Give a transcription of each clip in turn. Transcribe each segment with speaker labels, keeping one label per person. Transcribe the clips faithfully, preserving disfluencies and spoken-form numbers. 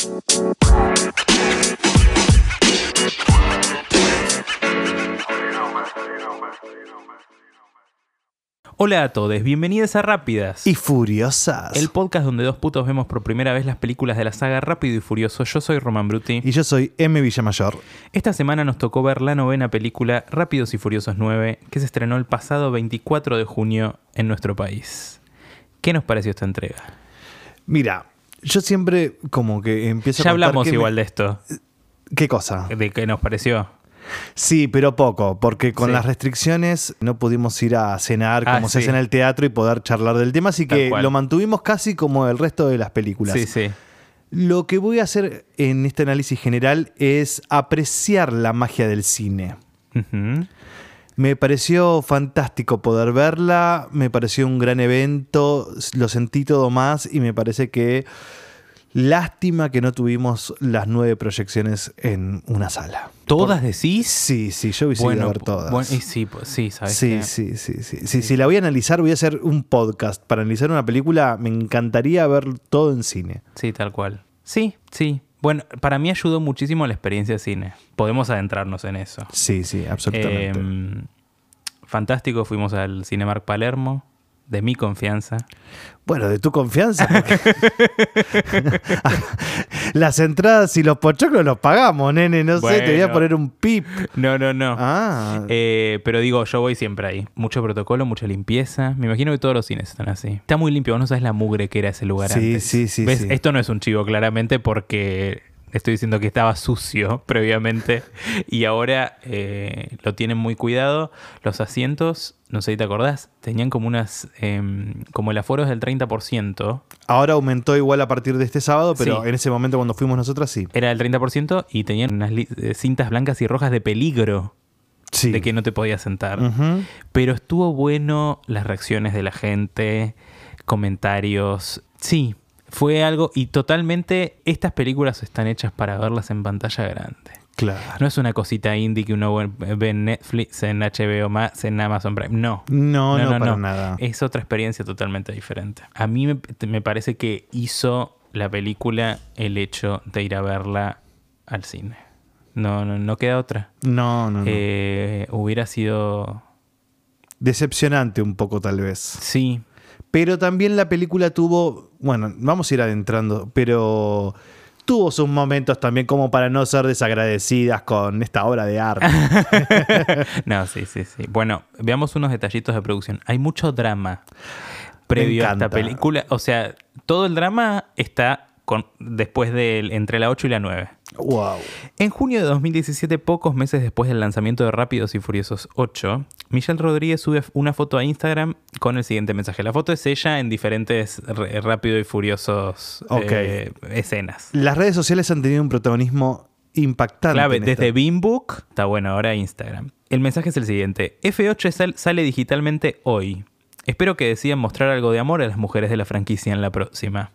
Speaker 1: Hola a todos, bienvenidos a Rápidas
Speaker 2: y Furiosas,
Speaker 1: el podcast donde dos putos vemos por primera vez las películas de la saga Rápido y Furioso. Yo soy Román Bruti.
Speaker 2: Y yo soy M. Villamayor.
Speaker 1: Esta semana nos tocó ver la novena película Rápidos y Furiosos nueve, que se estrenó el pasado veinticuatro de junio en nuestro país. ¿Qué nos pareció esta entrega?
Speaker 2: Mira, yo siempre como que empiezo
Speaker 1: ya
Speaker 2: a
Speaker 1: hablamos igual
Speaker 2: me...
Speaker 1: de esto.
Speaker 2: ¿Qué cosa?
Speaker 1: ¿De qué nos pareció?
Speaker 2: Sí, pero poco, porque con
Speaker 1: sí.
Speaker 2: las restricciones no pudimos ir a cenar como
Speaker 1: ah,
Speaker 2: se
Speaker 1: sí.
Speaker 2: hace en el teatro y poder charlar del tema, así
Speaker 1: Tal
Speaker 2: que
Speaker 1: cual.
Speaker 2: lo mantuvimos casi como el resto de las películas.
Speaker 1: Sí, sí.
Speaker 2: Lo que voy a hacer en este análisis general es apreciar la magia del cine.
Speaker 1: Uh-huh.
Speaker 2: Me pareció fantástico poder verla, me pareció un gran evento, lo sentí todo más y me parece que lástima que no tuvimos las nueve proyecciones en una sala.
Speaker 1: ¿Todas
Speaker 2: Por...
Speaker 1: decís?
Speaker 2: Sí, sí, yo hubiese
Speaker 1: bueno,
Speaker 2: ido a ver todas.
Speaker 1: Bueno, y sí, pues, sí, ¿sabes
Speaker 2: sí,
Speaker 1: qué?
Speaker 2: sí, sí, sí, sí. Si la voy a analizar, voy a hacer un podcast. Para analizar una película, me encantaría ver todo en cine.
Speaker 1: Sí, tal cual. Sí, sí. Bueno, para mí ayudó muchísimo la experiencia de cine. Podemos adentrarnos en eso.
Speaker 2: Sí, sí, absolutamente.
Speaker 1: Eh, fantástico, fuimos al Cinemark Palermo, de mi confianza.
Speaker 2: Bueno, de tu confianza. Porque... Las entradas y los pochoclos los pagamos, nene. No
Speaker 1: bueno,
Speaker 2: sé, te voy a poner un pip.
Speaker 1: No, no, no.
Speaker 2: Ah.
Speaker 1: Eh, pero digo, yo voy siempre ahí. Mucho protocolo, mucha limpieza. Me imagino que todos los cines están así. Está muy limpio. Vos no sabes la mugre que era ese lugar
Speaker 2: sí,
Speaker 1: antes.
Speaker 2: Sí, sí,
Speaker 1: ¿Ves?
Speaker 2: sí.
Speaker 1: Esto no es un chivo, claramente, porque... Estoy diciendo que estaba sucio previamente y ahora eh, lo tienen muy cuidado. Los asientos, no sé si te acordás, tenían como unas, eh, como el aforo es del treinta por ciento.
Speaker 2: Ahora aumentó igual a partir de este sábado, pero
Speaker 1: sí.
Speaker 2: En ese momento cuando fuimos nosotros sí.
Speaker 1: Era del treinta por ciento y tenían unas li- cintas blancas y rojas de peligro.
Speaker 2: Sí.
Speaker 1: De que no te podías sentar.
Speaker 2: Uh-huh.
Speaker 1: Pero estuvo bueno las reacciones de la gente, comentarios. Sí. Fue algo, y totalmente, estas películas están hechas para verlas en pantalla grande.
Speaker 2: Claro.
Speaker 1: No es una cosita indie que uno ve en Netflix, en H B O Max, en Amazon Prime. No.
Speaker 2: No, no,
Speaker 1: no, no
Speaker 2: para
Speaker 1: no.
Speaker 2: nada.
Speaker 1: Es otra experiencia totalmente diferente. A mí me, me parece que hizo la película el hecho de ir a verla al cine. No, no, no queda otra.
Speaker 2: No, no, no.
Speaker 1: Eh, hubiera sido...
Speaker 2: Decepcionante un poco, tal vez.
Speaker 1: Sí.
Speaker 2: Pero también la película tuvo, bueno, vamos a ir adentrando, pero tuvo sus momentos también como para no ser desagradecidas con esta obra de arte.
Speaker 1: No, sí, sí, sí. Bueno, veamos unos detallitos de producción. Hay mucho drama previo a esta película. O sea, todo el drama está con, después de entre la ocho y la nueve.
Speaker 2: Wow.
Speaker 1: En junio de dos mil diecisiete, pocos meses después del lanzamiento de Rápidos y Furiosos ocho, Michelle Rodríguez sube una foto a Instagram con el siguiente mensaje. La foto es ella en diferentes r- Rápidos y Furiosos
Speaker 2: okay.
Speaker 1: eh, escenas.
Speaker 2: Las redes sociales han tenido un protagonismo impactante.
Speaker 1: Clave,
Speaker 2: en
Speaker 1: desde
Speaker 2: esta.
Speaker 1: Beanbook, está bueno, ahora Instagram. El mensaje es el siguiente. F ocho sal- sale digitalmente hoy. Espero que decidan mostrar algo de amor a las mujeres de la franquicia en la próxima.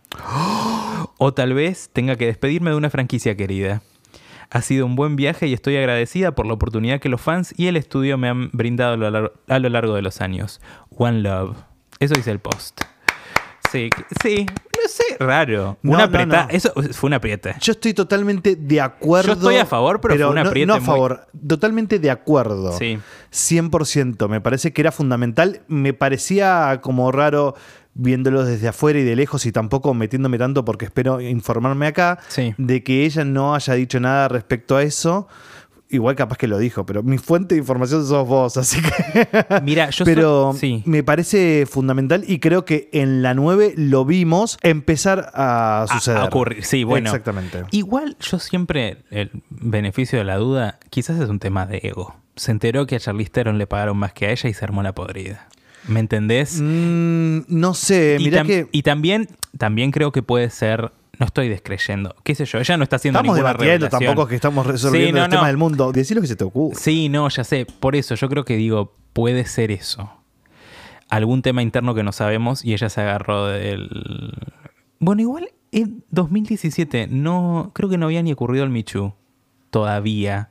Speaker 1: O tal vez tenga que despedirme de una franquicia querida. Ha sido un buen viaje y estoy agradecida por la oportunidad que los fans y el estudio me han brindado a lo largo, a lo largo de los años. One love. Eso dice el post. Sí, sí, no sé, raro.
Speaker 2: No,
Speaker 1: una
Speaker 2: no,
Speaker 1: aprieta,
Speaker 2: no.
Speaker 1: Eso fue una aprieta.
Speaker 2: Yo estoy totalmente de acuerdo.
Speaker 1: Yo estoy a favor, pero, fue una
Speaker 2: no,
Speaker 1: aprieta
Speaker 2: no a
Speaker 1: muy...
Speaker 2: favor, totalmente de acuerdo.
Speaker 1: Sí.
Speaker 2: cien por ciento. Me parece que era fundamental. Me parecía como raro viéndolo desde afuera y de lejos y tampoco metiéndome tanto porque espero informarme acá
Speaker 1: Sí.
Speaker 2: de que ella no haya dicho nada respecto a eso. Igual capaz que lo dijo, pero mi fuente de información sos vos, así que...
Speaker 1: Mira, yo
Speaker 2: pero
Speaker 1: soy... sí.
Speaker 2: me parece fundamental y creo que en la nueve lo vimos empezar a suceder.
Speaker 1: A, a ocurrir, sí, bueno.
Speaker 2: Exactamente.
Speaker 1: Igual yo siempre, el beneficio de la duda, quizás es un tema de ego. Se enteró que a Charlize Theron le pagaron más que a ella y se armó la podrida. ¿Me entendés?
Speaker 2: Mm, no sé,
Speaker 1: y,
Speaker 2: mirá
Speaker 1: tam-
Speaker 2: que...
Speaker 1: y también, también creo que puede ser... No estoy descreyendo. ¿Qué sé yo? Ella no está haciendo
Speaker 2: Estamos
Speaker 1: ninguna
Speaker 2: debatiendo,
Speaker 1: revelación.
Speaker 2: tampoco es que estamos resolviendo
Speaker 1: Sí, no,
Speaker 2: los temas
Speaker 1: no.
Speaker 2: del mundo. Decí lo que se te ocurre.
Speaker 1: Sí, no, ya sé. Por eso yo creo que digo, puede ser eso. Algún tema interno que no sabemos y ella se agarró del... Bueno, igual en dos mil diecisiete no, creo que no había ni ocurrido el Me Too todavía.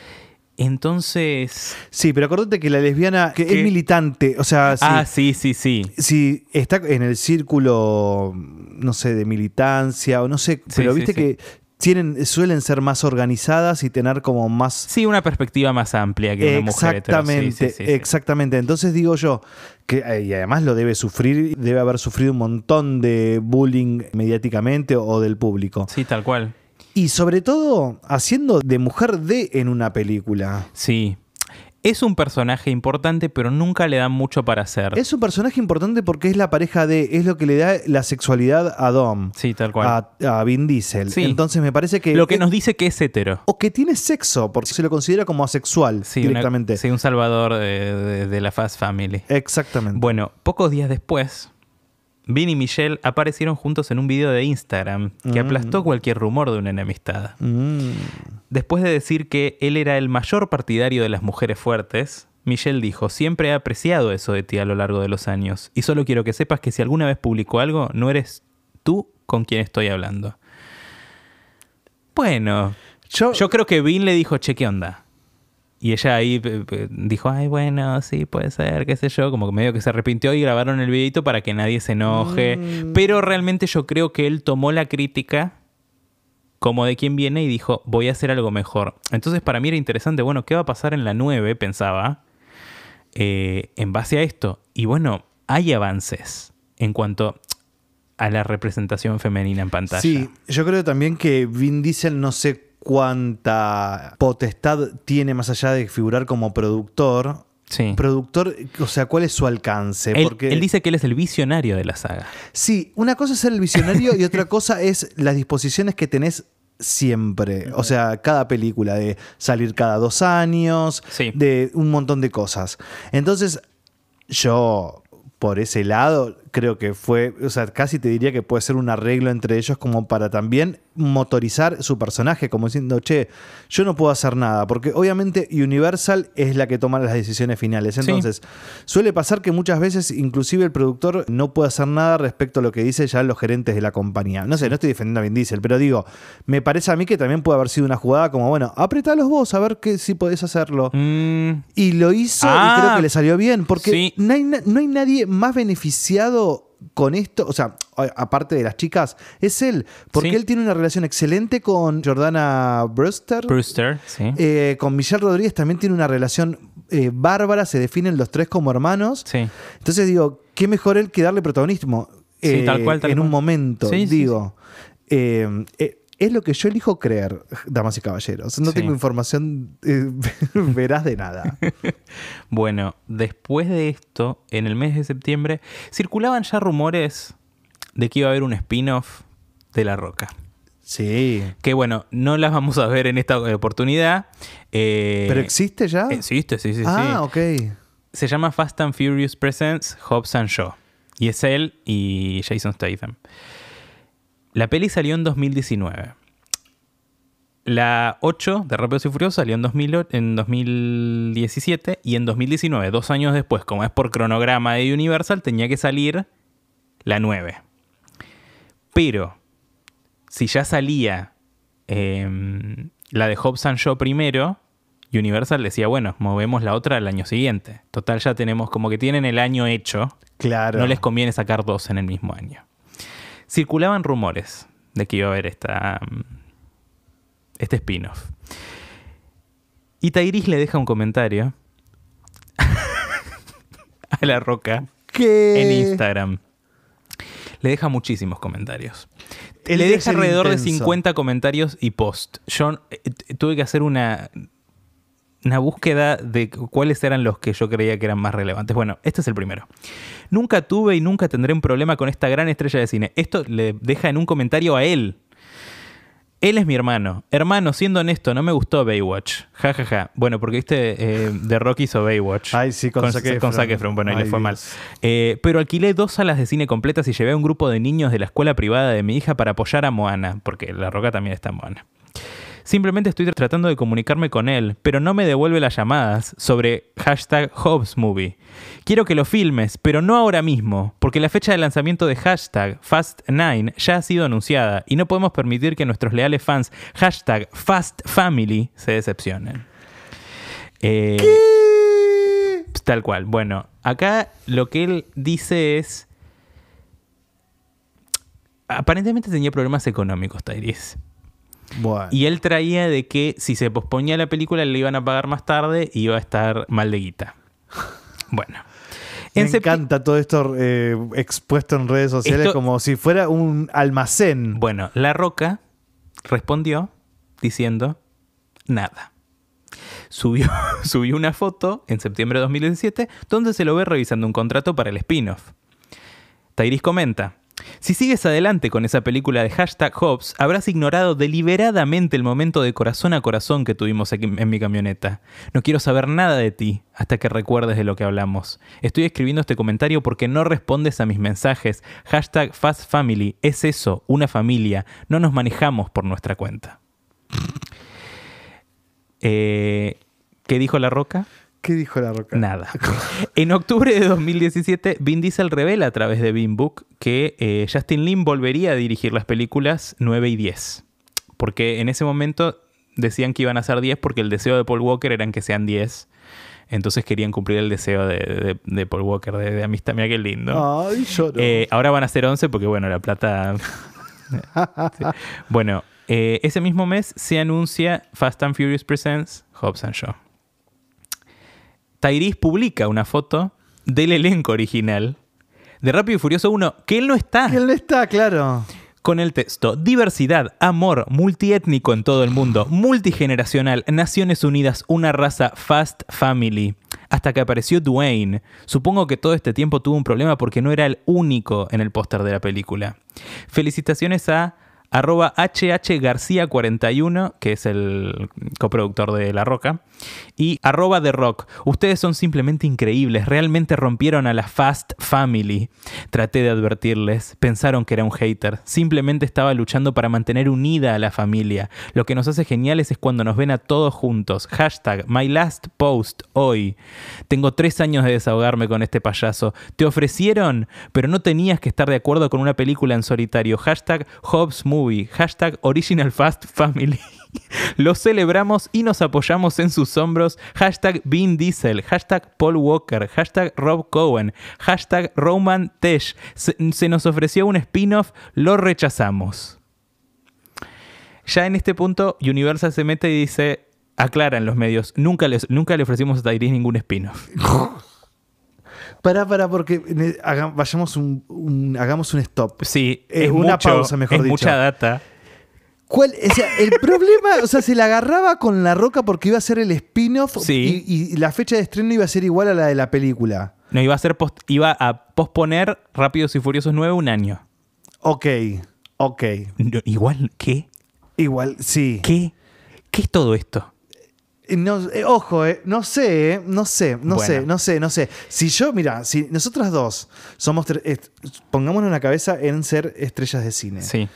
Speaker 1: Entonces...
Speaker 2: Sí, pero acordate que la lesbiana que
Speaker 1: ¿Qué?
Speaker 2: es militante, o sea, si,
Speaker 1: Ah, sí, sí, sí.
Speaker 2: si está en el círculo, no sé, de militancia o no sé,
Speaker 1: Sí,
Speaker 2: pero
Speaker 1: sí,
Speaker 2: viste
Speaker 1: sí.
Speaker 2: que tienen, suelen ser más organizadas y tener como más...
Speaker 1: Sí, una perspectiva más amplia que una mujer hetero.
Speaker 2: Exactamente,
Speaker 1: Sí, sí, sí, sí.
Speaker 2: exactamente. Entonces digo yo, que y además lo debe sufrir, debe haber sufrido un montón de bullying mediáticamente o del público.
Speaker 1: Sí, tal cual.
Speaker 2: Y sobre todo, haciendo de mujer D en una película.
Speaker 1: Sí. Es un personaje importante, pero nunca le dan mucho para hacer.
Speaker 2: Es un personaje importante porque es la pareja de, es lo que le da la sexualidad a Dom.
Speaker 1: Sí, tal cual.
Speaker 2: A, a Vin Diesel.
Speaker 1: Sí.
Speaker 2: Entonces me parece que...
Speaker 1: Lo que
Speaker 2: es,
Speaker 1: nos dice que es hetero.
Speaker 2: O que tiene sexo, porque se lo considera como asexual
Speaker 1: Sí,
Speaker 2: directamente.
Speaker 1: Una, sí, un salvador de, de, de la Fast Family.
Speaker 2: Exactamente.
Speaker 1: Bueno, pocos días después, Vin y Michelle aparecieron juntos en un video de Instagram que
Speaker 2: Mm.
Speaker 1: aplastó cualquier rumor de una enemistad.
Speaker 2: Mm.
Speaker 1: Después de decir que él era el mayor partidario de las mujeres fuertes, Michelle dijo: siempre he apreciado eso de ti a lo largo de los años y solo quiero que sepas que si alguna vez publico algo, no eres tú con quien estoy hablando. Bueno,
Speaker 2: Yo,
Speaker 1: yo creo que Vin le dijo: che, ¿qué onda? Y ella ahí eh, eh, dijo: ay, bueno, sí, puede ser, qué sé yo. Como que medio que se arrepintió y grabaron el videito para que nadie se enoje.
Speaker 2: Mm.
Speaker 1: Pero realmente yo creo que él tomó la crítica como de quien viene y dijo: voy a hacer algo mejor. Entonces para mí era interesante, bueno, ¿qué va a pasar en la nueve? Pensaba, eh, en base a esto. Y bueno, hay avances en cuanto a la representación femenina en pantalla.
Speaker 2: Sí, yo creo también que Vin Diesel no sé cuánta potestad tiene más allá de figurar como productor.
Speaker 1: Sí.
Speaker 2: Productor, o sea, ¿cuál es su alcance?
Speaker 1: Él,
Speaker 2: Porque
Speaker 1: él dice que él es el visionario de la saga.
Speaker 2: sí, una cosa es ser el visionario y otra cosa es las disposiciones que tenés siempre. O sea, cada película, de salir cada dos años,
Speaker 1: Sí.
Speaker 2: de un montón de cosas. Entonces, yo, por ese lado, creo que fue, o sea, casi te diría que puede ser un arreglo entre ellos como para también motorizar su personaje, como diciendo, che, yo no puedo hacer nada, porque obviamente Universal es la que toma las decisiones finales. Entonces, sí. Suele pasar que muchas veces inclusive el productor no puede hacer nada respecto a lo que dicen ya los gerentes de la compañía. No sé, no estoy defendiendo a Vin Diesel, pero digo, me parece a mí que también puede haber sido una jugada como, bueno, apretalos vos, a ver que, si podés hacerlo.
Speaker 1: Mm.
Speaker 2: Y lo hizo
Speaker 1: Ah,
Speaker 2: y creo que le salió bien, porque
Speaker 1: sí.
Speaker 2: no, hay, no hay nadie más beneficiado con esto, o sea, aparte de las chicas, es él, porque
Speaker 1: Sí.
Speaker 2: él tiene una relación excelente con Jordana Brewster,
Speaker 1: Brewster, sí.
Speaker 2: eh, con Michelle Rodríguez también tiene una relación eh, bárbara, se definen los tres como hermanos.
Speaker 1: Sí.
Speaker 2: Entonces digo, qué mejor él que darle protagonismo eh,
Speaker 1: Sí, tal cual, tal
Speaker 2: en
Speaker 1: cual.
Speaker 2: un momento,
Speaker 1: Sí, sí,
Speaker 2: digo. Eh, eh, es lo que yo elijo creer, damas y caballeros. No
Speaker 1: Sí.
Speaker 2: tengo información eh, veraz de nada.
Speaker 1: Bueno, después de esto, en el mes de septiembre, circulaban ya rumores de que iba a haber un spin-off de La Roca.
Speaker 2: Sí.
Speaker 1: Que bueno, no las vamos a ver en esta oportunidad. Eh,
Speaker 2: ¿Pero existe ya?
Speaker 1: Existe, sí, sí,
Speaker 2: ah,
Speaker 1: sí.
Speaker 2: ok.
Speaker 1: Se llama Fast and Furious Presents Hobbs and Shaw. Y es él y Jason Statham. La peli salió en dos mil diecinueve. La ocho de Rápidos y Furiosos salió en, dos mil, en dos mil diecisiete. Y en dos mil diecinueve, dos años después, como es por cronograma de Universal, tenía que salir la nueve. Pero, si ya salía eh, la de Hobbs and Shaw primero, Universal decía, bueno, movemos la otra al año siguiente. Total, ya tenemos, como que tienen el año hecho.
Speaker 2: Claro.
Speaker 1: No les conviene sacar dos en el mismo año. Circulaban rumores de que iba a haber esta, este spin-off. Y Tyrese le deja un comentario a La Roca
Speaker 2: ¿Qué?
Speaker 1: en Instagram. Le deja muchísimos comentarios.
Speaker 2: Él
Speaker 1: le
Speaker 2: debe
Speaker 1: deja
Speaker 2: ser
Speaker 1: alrededor
Speaker 2: intenso.
Speaker 1: de cincuenta comentarios y post. Yo eh, tuve que hacer una, una búsqueda de cuáles eran los que yo creía que eran más relevantes. Bueno, este es el primero. Nunca tuve y nunca tendré un problema con esta gran estrella de cine. Esto le deja en un comentario a él. Él es mi hermano. Hermano, siendo honesto, no me gustó Baywatch. Ja, ja, ja. Bueno, porque viste, eh, The Rock hizo Baywatch.
Speaker 2: Ay, sí, con Zac Efron.
Speaker 1: Con Zac Efron. Bueno, ahí
Speaker 2: Ay,
Speaker 1: le fue
Speaker 2: Dios.
Speaker 1: mal. Eh, pero alquilé dos salas de cine completas y llevé a un grupo de niños de la escuela privada de mi hija para apoyar a Moana, porque La Roca también está en Moana. Simplemente estoy tratando de comunicarme con él, pero no me devuelve las llamadas sobre hashtag Hobbs Movie. Quiero que lo filmes, pero no ahora mismo, porque la fecha de lanzamiento de hashtag Fast nueve ya ha sido anunciada y no podemos permitir que nuestros leales fans hashtag Fast Family se decepcionen. Eh,
Speaker 2: ¿Qué?
Speaker 1: Tal cual. Bueno, acá lo que él dice es... Aparentemente tenía problemas económicos, Tyrese.
Speaker 2: Bueno.
Speaker 1: Y él traía de que si se posponía la película le iban a pagar más tarde y iba a estar mal de guita. Bueno.
Speaker 2: Me
Speaker 1: En septi-
Speaker 2: encanta todo esto eh, expuesto en redes sociales
Speaker 1: Esto-
Speaker 2: como si fuera un almacén.
Speaker 1: Bueno, La Roca respondió diciendo nada. Subió, subió una foto en septiembre de dos mil diecisiete donde se lo ve revisando un contrato para el spin-off. Tyrese comenta: si sigues adelante con esa película de hashtag Hobbs, habrás ignorado deliberadamente el momento de corazón a corazón que tuvimos aquí en mi camioneta. No quiero saber nada de ti hasta que recuerdes de lo que hablamos. Estoy escribiendo este comentario porque no respondes a mis mensajes. Hashtag Fast Family. Es eso, una familia. No nos manejamos por nuestra cuenta. Eh, ¿Qué dijo La Roca?
Speaker 2: ¿Qué dijo La Roca?
Speaker 1: Nada. En octubre de dos mil diecisiete, Vin Diesel revela a través de Bean Book que eh, Justin Lin volvería a dirigir las películas nueve y diez. Porque en ese momento decían que iban a ser diez porque el deseo de Paul Walker era que sean diez. Entonces querían cumplir el deseo de, de, de Paul Walker, de, de amistad. Mira qué lindo.
Speaker 2: Ay, lloro.
Speaker 1: Eh, ahora van a ser once porque, bueno, la plata... Sí. Bueno, eh, ese mismo mes se anuncia Fast and Furious Presents Hobbs and Shaw. Tyrese publica una foto del elenco original de Rápido y Furioso uno, que él no está,
Speaker 2: Que él no está, claro.
Speaker 1: con el texto: diversidad, amor, multiétnico en todo el mundo, multigeneracional, Naciones Unidas, una raza, Fast Family. Hasta que apareció Dwayne. Supongo que todo este tiempo tuvo un problema porque no era el único en el póster de la película. Felicitaciones a arroba H H García cuarenta y uno, que es el coproductor de La Roca, y arroba The Rock. Ustedes son simplemente increíbles, realmente rompieron a la Fast Family. Traté de advertirles, pensaron que era un hater, simplemente estaba luchando para mantener unida a la familia. Lo que nos hace geniales es cuando nos ven a todos juntos. Hashtag My Last Post hoy. Tengo tres años de desahogarme con este payaso. Te ofrecieron, pero no tenías que estar de acuerdo con una película en solitario. Hashtag Hobbs Movie. Hashtag Original Fast Family. Lo celebramos y nos apoyamos en sus hombros. Hashtag Vin Diesel. Hashtag Paul Walker. Hashtag Rob Cohen. Hashtag Roman Tesh. Se, se nos ofreció un spin-off. Lo rechazamos. Ya en este punto, Universal se mete y dice, aclara en los medios, nunca, les, nunca le ofrecimos a Tyrese ningún spin-off.
Speaker 2: Pará, pará, porque ne- haga- vayamos un, un- hagamos un stop.
Speaker 1: Sí,
Speaker 2: Eh,
Speaker 1: es
Speaker 2: una
Speaker 1: mucho,
Speaker 2: pausa, mejor
Speaker 1: es
Speaker 2: dicho.
Speaker 1: mucha data.
Speaker 2: ¿Cuál? O sea, el problema, o sea, se la agarraba con La Roca porque iba a ser el spin-off
Speaker 1: Sí.
Speaker 2: y, y la fecha de estreno iba a ser igual a la de la película.
Speaker 1: No, iba a, ser post- iba a posponer Rápidos y Furiosos nueve un año.
Speaker 2: Ok, ok.
Speaker 1: No, igual, ¿qué?
Speaker 2: Igual, sí.
Speaker 1: ¿Qué? ¿Qué es todo esto?
Speaker 2: No, eh, ojo, eh, no sé, eh, no sé, no
Speaker 1: Bueno.
Speaker 2: sé, no sé, no sé. Si yo, mira, si nosotras dos somos, tre- est- pongámonos la cabeza en ser estrellas de cine.
Speaker 1: Sí.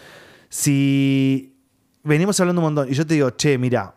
Speaker 2: Si venimos hablando un montón y yo te digo, che, mira,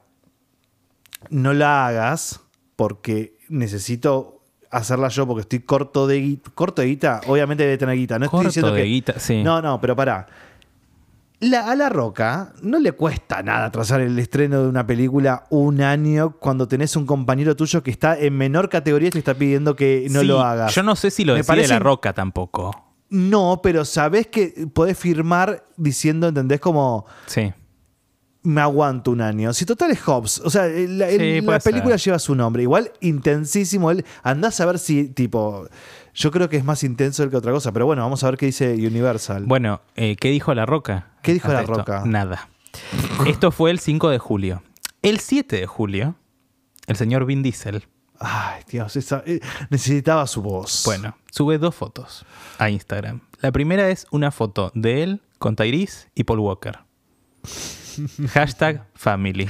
Speaker 2: no la hagas porque necesito hacerla yo porque estoy corto de guita. Corto de guita, obviamente debe tener guita. No estoy
Speaker 1: Corto
Speaker 2: diciendo
Speaker 1: de
Speaker 2: que.
Speaker 1: guita, sí.
Speaker 2: No, no, pero pará. La, a La Roca no le cuesta nada trazar el estreno de una película un año cuando tenés un compañero tuyo que está en menor categoría y te está pidiendo que no
Speaker 1: Sí,
Speaker 2: lo hagas.
Speaker 1: Yo no sé si lo
Speaker 2: Me
Speaker 1: decide
Speaker 2: parece-
Speaker 1: La Roca tampoco.
Speaker 2: No, pero sabés que podés firmar diciendo, ¿entendés? Como
Speaker 1: Sí.
Speaker 2: me aguanto un año. Si total es Hobbs, o sea, el- el-
Speaker 1: Sí,
Speaker 2: la
Speaker 1: puede
Speaker 2: película
Speaker 1: ser.
Speaker 2: lleva su nombre. Igual intensísimo. Él, andás a ver si, tipo, yo creo que es más intenso él que otra cosa, pero bueno, vamos a ver qué dice Universal.
Speaker 1: Bueno, eh, ¿qué dijo La Roca?
Speaker 2: ¿Qué dijo
Speaker 1: ante
Speaker 2: La
Speaker 1: esto?
Speaker 2: Roca?
Speaker 1: Nada. Esto fue el cinco de julio. El siete de julio, el señor Vin Diesel,
Speaker 2: Ay, Dios, esa- eh, necesitaba su voz.
Speaker 1: bueno, sube dos fotos a Instagram. La primera es una foto de él con Tyrese y Paul Walker. Hashtag family.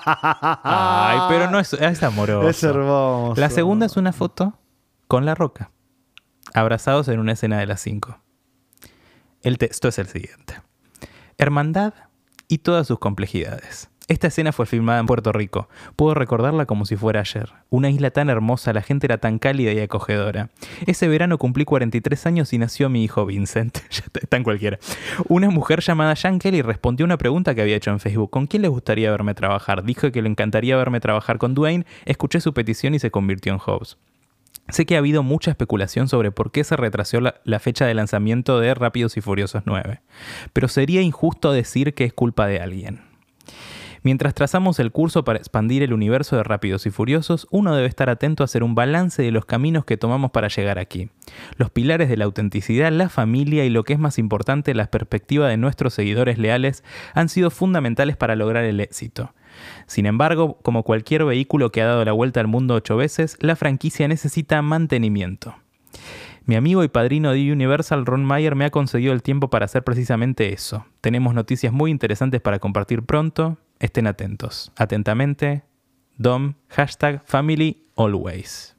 Speaker 1: Ay, pero no es, es amoroso.
Speaker 2: Es hermoso.
Speaker 1: La segunda es una foto con La Roca, abrazados en una escena de las cinco. El texto es el siguiente: hermandad y todas sus complejidades. Esta escena fue filmada en Puerto Rico. Puedo recordarla como si fuera ayer. Una isla tan hermosa, la gente era tan cálida y acogedora. Ese verano cumplí cuarenta y tres años y nació mi hijo Vincent. Ya está, está en cualquiera. Una mujer llamada Jan Kelly respondió una pregunta que había hecho en Facebook. ¿Con quién les gustaría verme trabajar? Dijo que le encantaría verme trabajar con Dwayne. Escuché su petición y se convirtió en Hobbs. Sé que ha habido mucha especulación sobre por qué se retrasó la, la fecha de lanzamiento de Rápidos y Furiosos nueve. Pero sería injusto decir que es culpa de alguien. Mientras trazamos el curso para expandir el universo de Rápidos y Furiosos, uno debe estar atento a hacer un balance de los caminos que tomamos para llegar aquí. Los pilares de la autenticidad, la familia y lo que es más importante, la perspectiva de nuestros seguidores leales han sido fundamentales para lograr el éxito. Sin embargo, como cualquier vehículo que ha dado la vuelta al mundo ocho veces, la franquicia necesita mantenimiento. Mi amigo y padrino de Universal, Ron Meyer, me ha concedido el tiempo para hacer precisamente eso. Tenemos noticias muy interesantes para compartir pronto. Estén atentos. Atentamente, Dom, hashtag Family Always.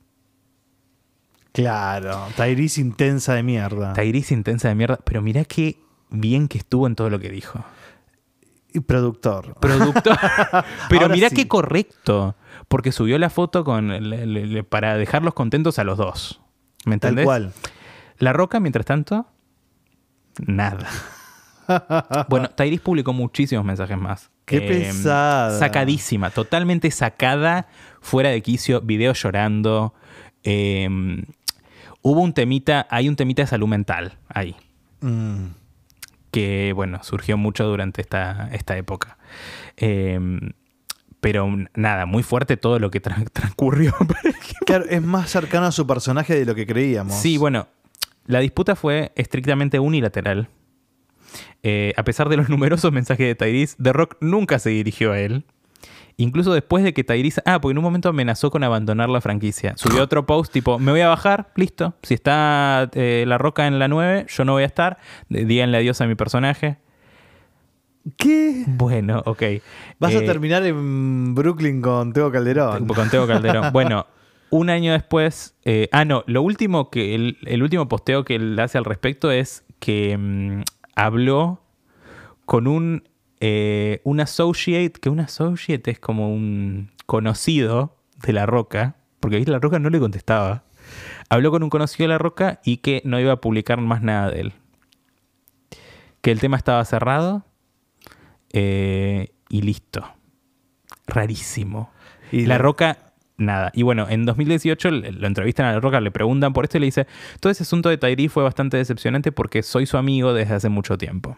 Speaker 2: Claro, Tyrese intensa de mierda.
Speaker 1: Tyrese intensa de mierda, pero mirá qué bien que estuvo en todo lo que dijo.
Speaker 2: Y productor.
Speaker 1: Productor. Pero
Speaker 2: Ahora
Speaker 1: mirá
Speaker 2: sí.
Speaker 1: qué correcto, porque subió la foto con le- le- le- para dejarlos contentos a los dos. ¿Me
Speaker 2: Tal
Speaker 1: entendés?
Speaker 2: cual.
Speaker 1: La Roca, mientras tanto, nada. Bueno, Tyrese publicó muchísimos mensajes más.
Speaker 2: Qué
Speaker 1: Eh,
Speaker 2: pesada.
Speaker 1: Sacadísima, totalmente sacada, fuera de quicio, videos llorando. Eh, hubo un temita, hay un temita de salud mental ahí,
Speaker 2: Mm.
Speaker 1: que bueno, surgió mucho durante esta, esta época. Eh, pero nada, muy fuerte todo lo que tra- transcurrió.
Speaker 2: Claro, es más cercano a su personaje de lo que creíamos.
Speaker 1: Sí, bueno, la disputa fue estrictamente unilateral. Eh, a pesar de los numerosos mensajes de Tyrese, The Rock nunca se dirigió a él. Incluso después de que Tyrese... Ah, porque en un momento amenazó con abandonar la franquicia. Subió otro post tipo, me voy a bajar, listo. Si está eh, La Roca en la nueve, yo no voy a estar. D- Díganle adiós a mi personaje.
Speaker 2: ¿Qué?
Speaker 1: Bueno, ok.
Speaker 2: Vas
Speaker 1: Eh,
Speaker 2: a terminar en Brooklyn con Teo Calderón.
Speaker 1: Con Teo Calderón. Bueno, un año después... eh, ah, no. Lo último que... El, el último posteo que él hace al respecto es que mm, habló con un... eh, un associate... Que un associate es como un conocido de La Roca. Porque ¿viste? La Roca no le contestaba. Habló con un conocido de La Roca y que no iba a publicar más nada de él. Que el tema estaba cerrado. eh, y listo. Rarísimo.
Speaker 2: Y
Speaker 1: La
Speaker 2: la-
Speaker 1: Roca, nada. Y bueno, en dos mil dieciocho le- lo entrevistan a La Roca, le preguntan por esto y le dice, todo ese asunto de Tyrese fue bastante decepcionante porque soy su amigo desde hace mucho tiempo.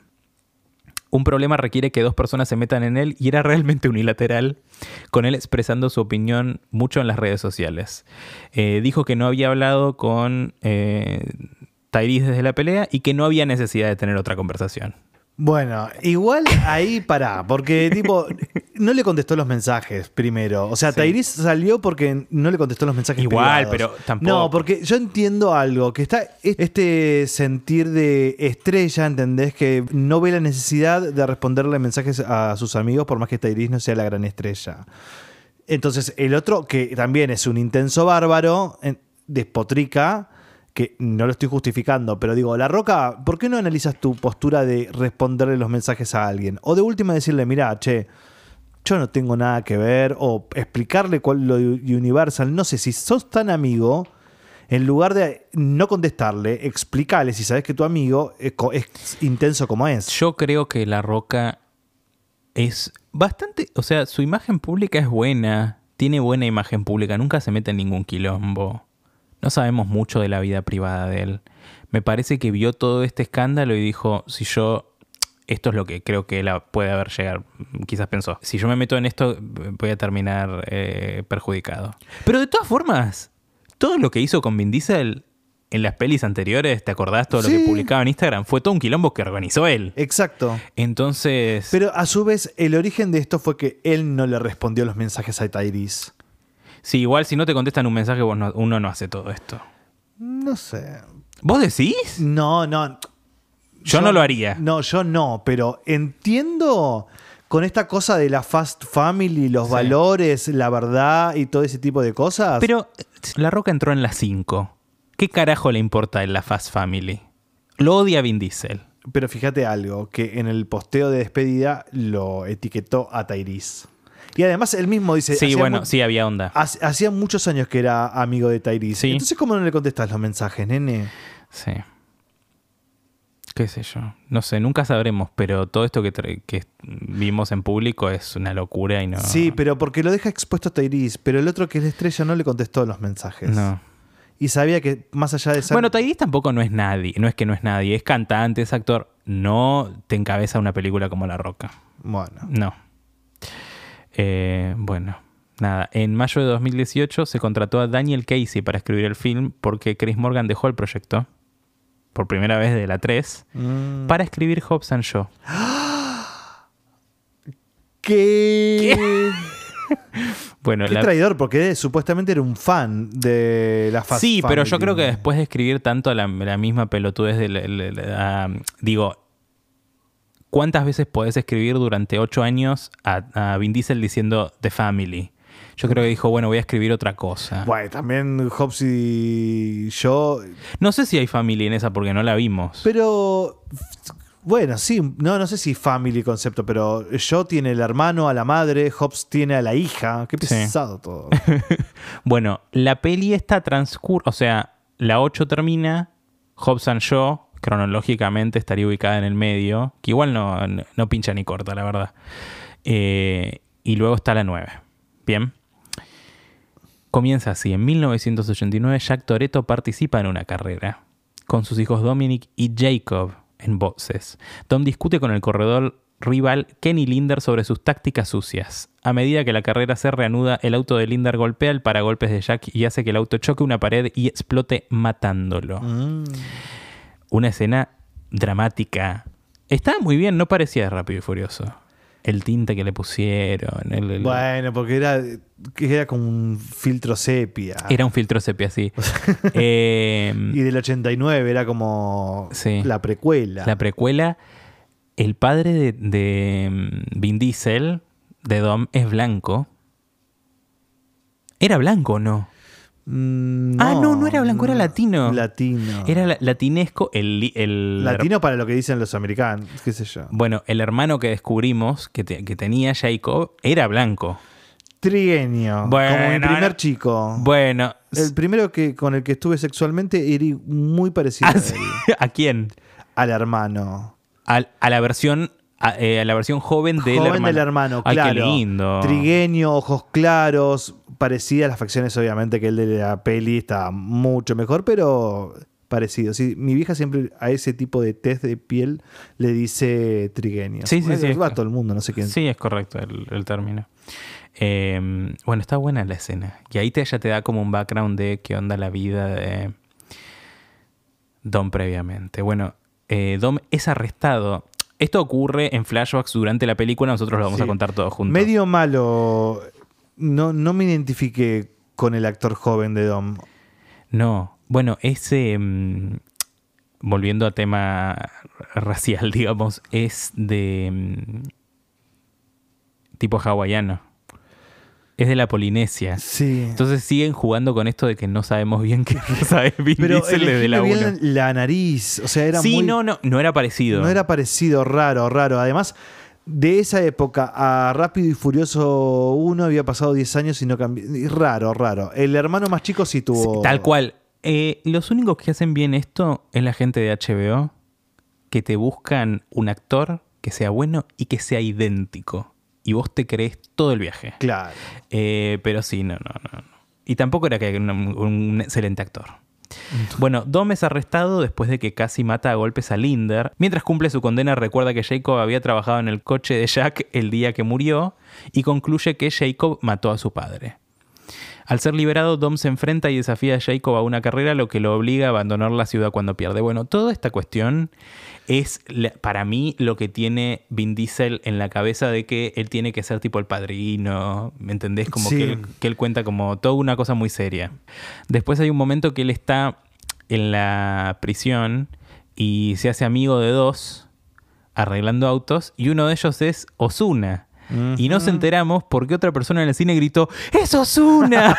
Speaker 1: Un problema requiere que dos personas se metan en él y era realmente unilateral, con él expresando su opinión mucho en las redes sociales. Eh, dijo que no había hablado con eh, Tyrese desde la pelea y que no había necesidad de tener otra conversación.
Speaker 2: Bueno, igual ahí pará, porque tipo, no le contestó los mensajes primero. O sea,
Speaker 1: Sí.
Speaker 2: Tyrese salió porque no le contestó los mensajes
Speaker 1: Igual,
Speaker 2: privados.
Speaker 1: pero tampoco.
Speaker 2: No, porque yo entiendo algo, que está este sentir de estrella, ¿entendés? Que no ve la necesidad de responderle mensajes a sus amigos por más que Tyrese no sea la gran estrella. Entonces, el otro, que también es un intenso bárbaro, en- despotrica, que no lo estoy justificando, pero digo, La Roca, ¿por qué no analizas tu postura de responderle los mensajes a alguien? O de última decirle, mirá, che, yo no tengo nada que ver, o explicarle cuál lo de Universal, no sé, si sos tan amigo, en lugar de no contestarle, explicarle si sabes que tu amigo es, co- es intenso como es.
Speaker 1: Yo creo que La Roca es bastante... O sea, su imagen pública es buena. Tiene buena imagen pública. Nunca se mete en ningún quilombo. No sabemos mucho de la vida privada de él. Me parece que vio todo este escándalo y dijo, si yo... Esto es lo que creo que él puede haber llegado. Quizás pensó, si yo me meto en esto, voy a terminar eh, perjudicado. Pero de todas formas, todo lo que hizo con Vin Diesel en las pelis anteriores, ¿te acordás? Todo lo
Speaker 2: Sí.
Speaker 1: que publicaba en Instagram fue todo un quilombo que organizó él.
Speaker 2: Exacto.
Speaker 1: Entonces,
Speaker 2: Pero a su vez, el origen de esto fue que él no le respondió los mensajes a Tyrese.
Speaker 1: sí, igual si no te contestan un mensaje, vos no- uno no hace todo esto.
Speaker 2: No sé.
Speaker 1: ¿Vos decís?
Speaker 2: No, no.
Speaker 1: Yo no lo haría.
Speaker 2: No, yo no, pero entiendo con esta cosa de la Fast Family, los
Speaker 1: Sí.
Speaker 2: valores, la verdad y todo ese tipo de cosas.
Speaker 1: Pero La Roca entró en las cinco. ¿Qué carajo le importa en la Fast Family? Lo odia Vin Diesel.
Speaker 2: Pero fíjate algo, que en el posteo de despedida lo etiquetó a Tyrese. Y además él mismo dice...
Speaker 1: Sí,
Speaker 2: hacía
Speaker 1: bueno,
Speaker 2: mu-
Speaker 1: sí, había onda.
Speaker 2: hace- Hacía muchos años que era amigo de Tyrese.
Speaker 1: Sí.
Speaker 2: Entonces, ¿cómo no le contestas los mensajes, nene?
Speaker 1: Sí. Qué sé yo. No sé, nunca sabremos, pero todo esto que, tra- que vimos en público es una locura y no...
Speaker 2: Sí, pero porque lo deja expuesto a Tyrese, pero el otro que es la estrella no le contestó los mensajes.
Speaker 1: No.
Speaker 2: Y sabía que más allá de ser...
Speaker 1: Bueno, Tyrese tampoco no es nadie. No es que no es nadie. Es cantante, es actor. No te encabeza una película como La Roca.
Speaker 2: Bueno.
Speaker 1: No. Eh, bueno, nada. En mayo de dos mil dieciocho se contrató a Daniel Casey para escribir el film porque Chris Morgan dejó el proyecto, por primera vez de la tres,
Speaker 2: Mm.
Speaker 1: para escribir Hobbs and Shaw.
Speaker 2: ¿Qué?
Speaker 1: Bueno,
Speaker 2: Qué
Speaker 1: la...
Speaker 2: traidor, porque supuestamente era un fan de la Fast
Speaker 1: Sí, pero yo
Speaker 2: Family.
Speaker 1: creo que después de escribir tanto la, la misma pelotudez de la, la- la- um, digo, ¿cuántas veces podés escribir durante ocho años a, a Vin Diesel diciendo The Family? Yo creo que dijo, bueno, voy a escribir otra cosa.
Speaker 2: Bueno, también Hobbs y yo.
Speaker 1: No sé si hay family en esa porque no la vimos.
Speaker 2: Pero. Bueno, sí, no, no sé si family concepto, pero yo tiene el hermano, a la madre, Hobbs tiene a la hija. Qué
Speaker 1: Sí.
Speaker 2: pesado todo.
Speaker 1: Bueno, la peli está transcurre, o sea, la ocho termina, Hobbs and Shaw, cronológicamente estaría ubicada en el medio, que igual no, no, no pincha ni corta, la verdad. Eh, y luego está la nueve. Bien. Comienza así. En mil novecientos ochenta y nueve, Jack Toretto participa en una carrera con sus hijos Dominic y Jacob en boxes. Dom discute con el corredor rival Kenny Linder sobre sus tácticas sucias. A medida que la carrera se reanuda, el auto de Linder golpea el paragolpes de Jack y hace que el auto choque una pared y explote matándolo.
Speaker 2: Mm.
Speaker 1: Una escena dramática. Estaba muy bien, no parecía de Rápido y Furioso. El tinte que le pusieron. El, el-
Speaker 2: Bueno, porque era, que era como un filtro sepia.
Speaker 1: Era un filtro sepia, sí. eh,
Speaker 2: Y del ochenta y nueve era como
Speaker 1: Sí.
Speaker 2: la precuela.
Speaker 1: La precuela, el padre de, de mm, Vin Diesel, de Dom, es blanco. ¿Era blanco o no?
Speaker 2: Mm,
Speaker 1: Ah, no, no era blanco, era latino.
Speaker 2: Latino.
Speaker 1: Era la- latinesco. El, li- el
Speaker 2: Latino para lo que dicen los americanos, qué sé yo.
Speaker 1: Bueno, el hermano que descubrimos que, te- que tenía Jacob era blanco.
Speaker 2: Trigueño.
Speaker 1: Bueno,
Speaker 2: como mi primer
Speaker 1: no.
Speaker 2: chico.
Speaker 1: Bueno,
Speaker 2: El primero que con el que estuve sexualmente era muy parecido
Speaker 1: ¿Ah,
Speaker 2: a,
Speaker 1: sí?
Speaker 2: él,
Speaker 1: ¿A quién?
Speaker 2: al hermano.
Speaker 1: Al- A, la versión a, eh, a la versión joven del
Speaker 2: Joven
Speaker 1: hermano.
Speaker 2: del hermano,
Speaker 1: Ay,
Speaker 2: claro.
Speaker 1: qué lindo.
Speaker 2: Trigueño, ojos claros, parecidas las facciones, obviamente, que el de la peli está mucho mejor, pero parecido. Sí, mi vieja siempre a ese tipo de test de piel le dice trigueño.
Speaker 1: Sí, sí,
Speaker 2: Bueno,
Speaker 1: sí.
Speaker 2: va a todo el mundo, no sé quién.
Speaker 1: Sí, es correcto el, el término. Eh, bueno, está buena la escena. Y ahí te, ya te da como un background de qué onda la vida de Dom previamente. Bueno, eh, Dom es arrestado. Esto ocurre en flashbacks durante la película. Nosotros lo vamos
Speaker 2: Sí.
Speaker 1: a contar todos juntos.
Speaker 2: Medio malo. No, no me identifiqué con el actor joven de Dom.
Speaker 1: No. Bueno, ese... mm, volviendo a tema racial, digamos, es de... mm, tipo hawaiano. Es de la Polinesia.
Speaker 2: Sí.
Speaker 1: Entonces siguen jugando con esto de que no sabemos bien qué sabe Vin
Speaker 2: Pero
Speaker 1: Diesel desde la
Speaker 2: elegime
Speaker 1: uno.
Speaker 2: bien la nariz. O sea, era
Speaker 1: Sí,
Speaker 2: muy.
Speaker 1: no, no, no era parecido.
Speaker 2: No era parecido, raro, raro. Además, de esa época a Rápido y Furioso uno había pasado diez años y no cambió. y Raro, raro. El hermano más chico sí tuvo.
Speaker 1: Sí, tal cual. Eh, los únicos que hacen bien esto es la gente de H B O, que te buscan un actor que sea bueno y que sea idéntico. Y vos te crees todo el viaje.
Speaker 2: Claro.
Speaker 1: Eh, pero sí, no, no, no. no. Y tampoco era que era un, un excelente actor. Bueno, Dom es arrestado después de que casi mata a golpes a Linder. Mientras cumple su condena, recuerda que Jacob había trabajado en el coche de Jack el día que murió y concluye que Jacob mató a su padre. Al ser liberado, Dom se enfrenta y desafía a Jacob a una carrera, lo que lo obliga a abandonar la ciudad cuando pierde. Bueno, toda esta cuestión es la- para mí lo que tiene Vin Diesel en la cabeza de que él tiene que ser tipo el padrino, ¿me entendés? Como
Speaker 2: Sí.
Speaker 1: que, él, que él cuenta como toda una cosa muy seria. Después hay un momento que él está en la prisión y se hace amigo de dos arreglando autos y uno de ellos es Ozuna. Y nos enteramos porque otra persona en el cine gritó ¡Es Ozuna!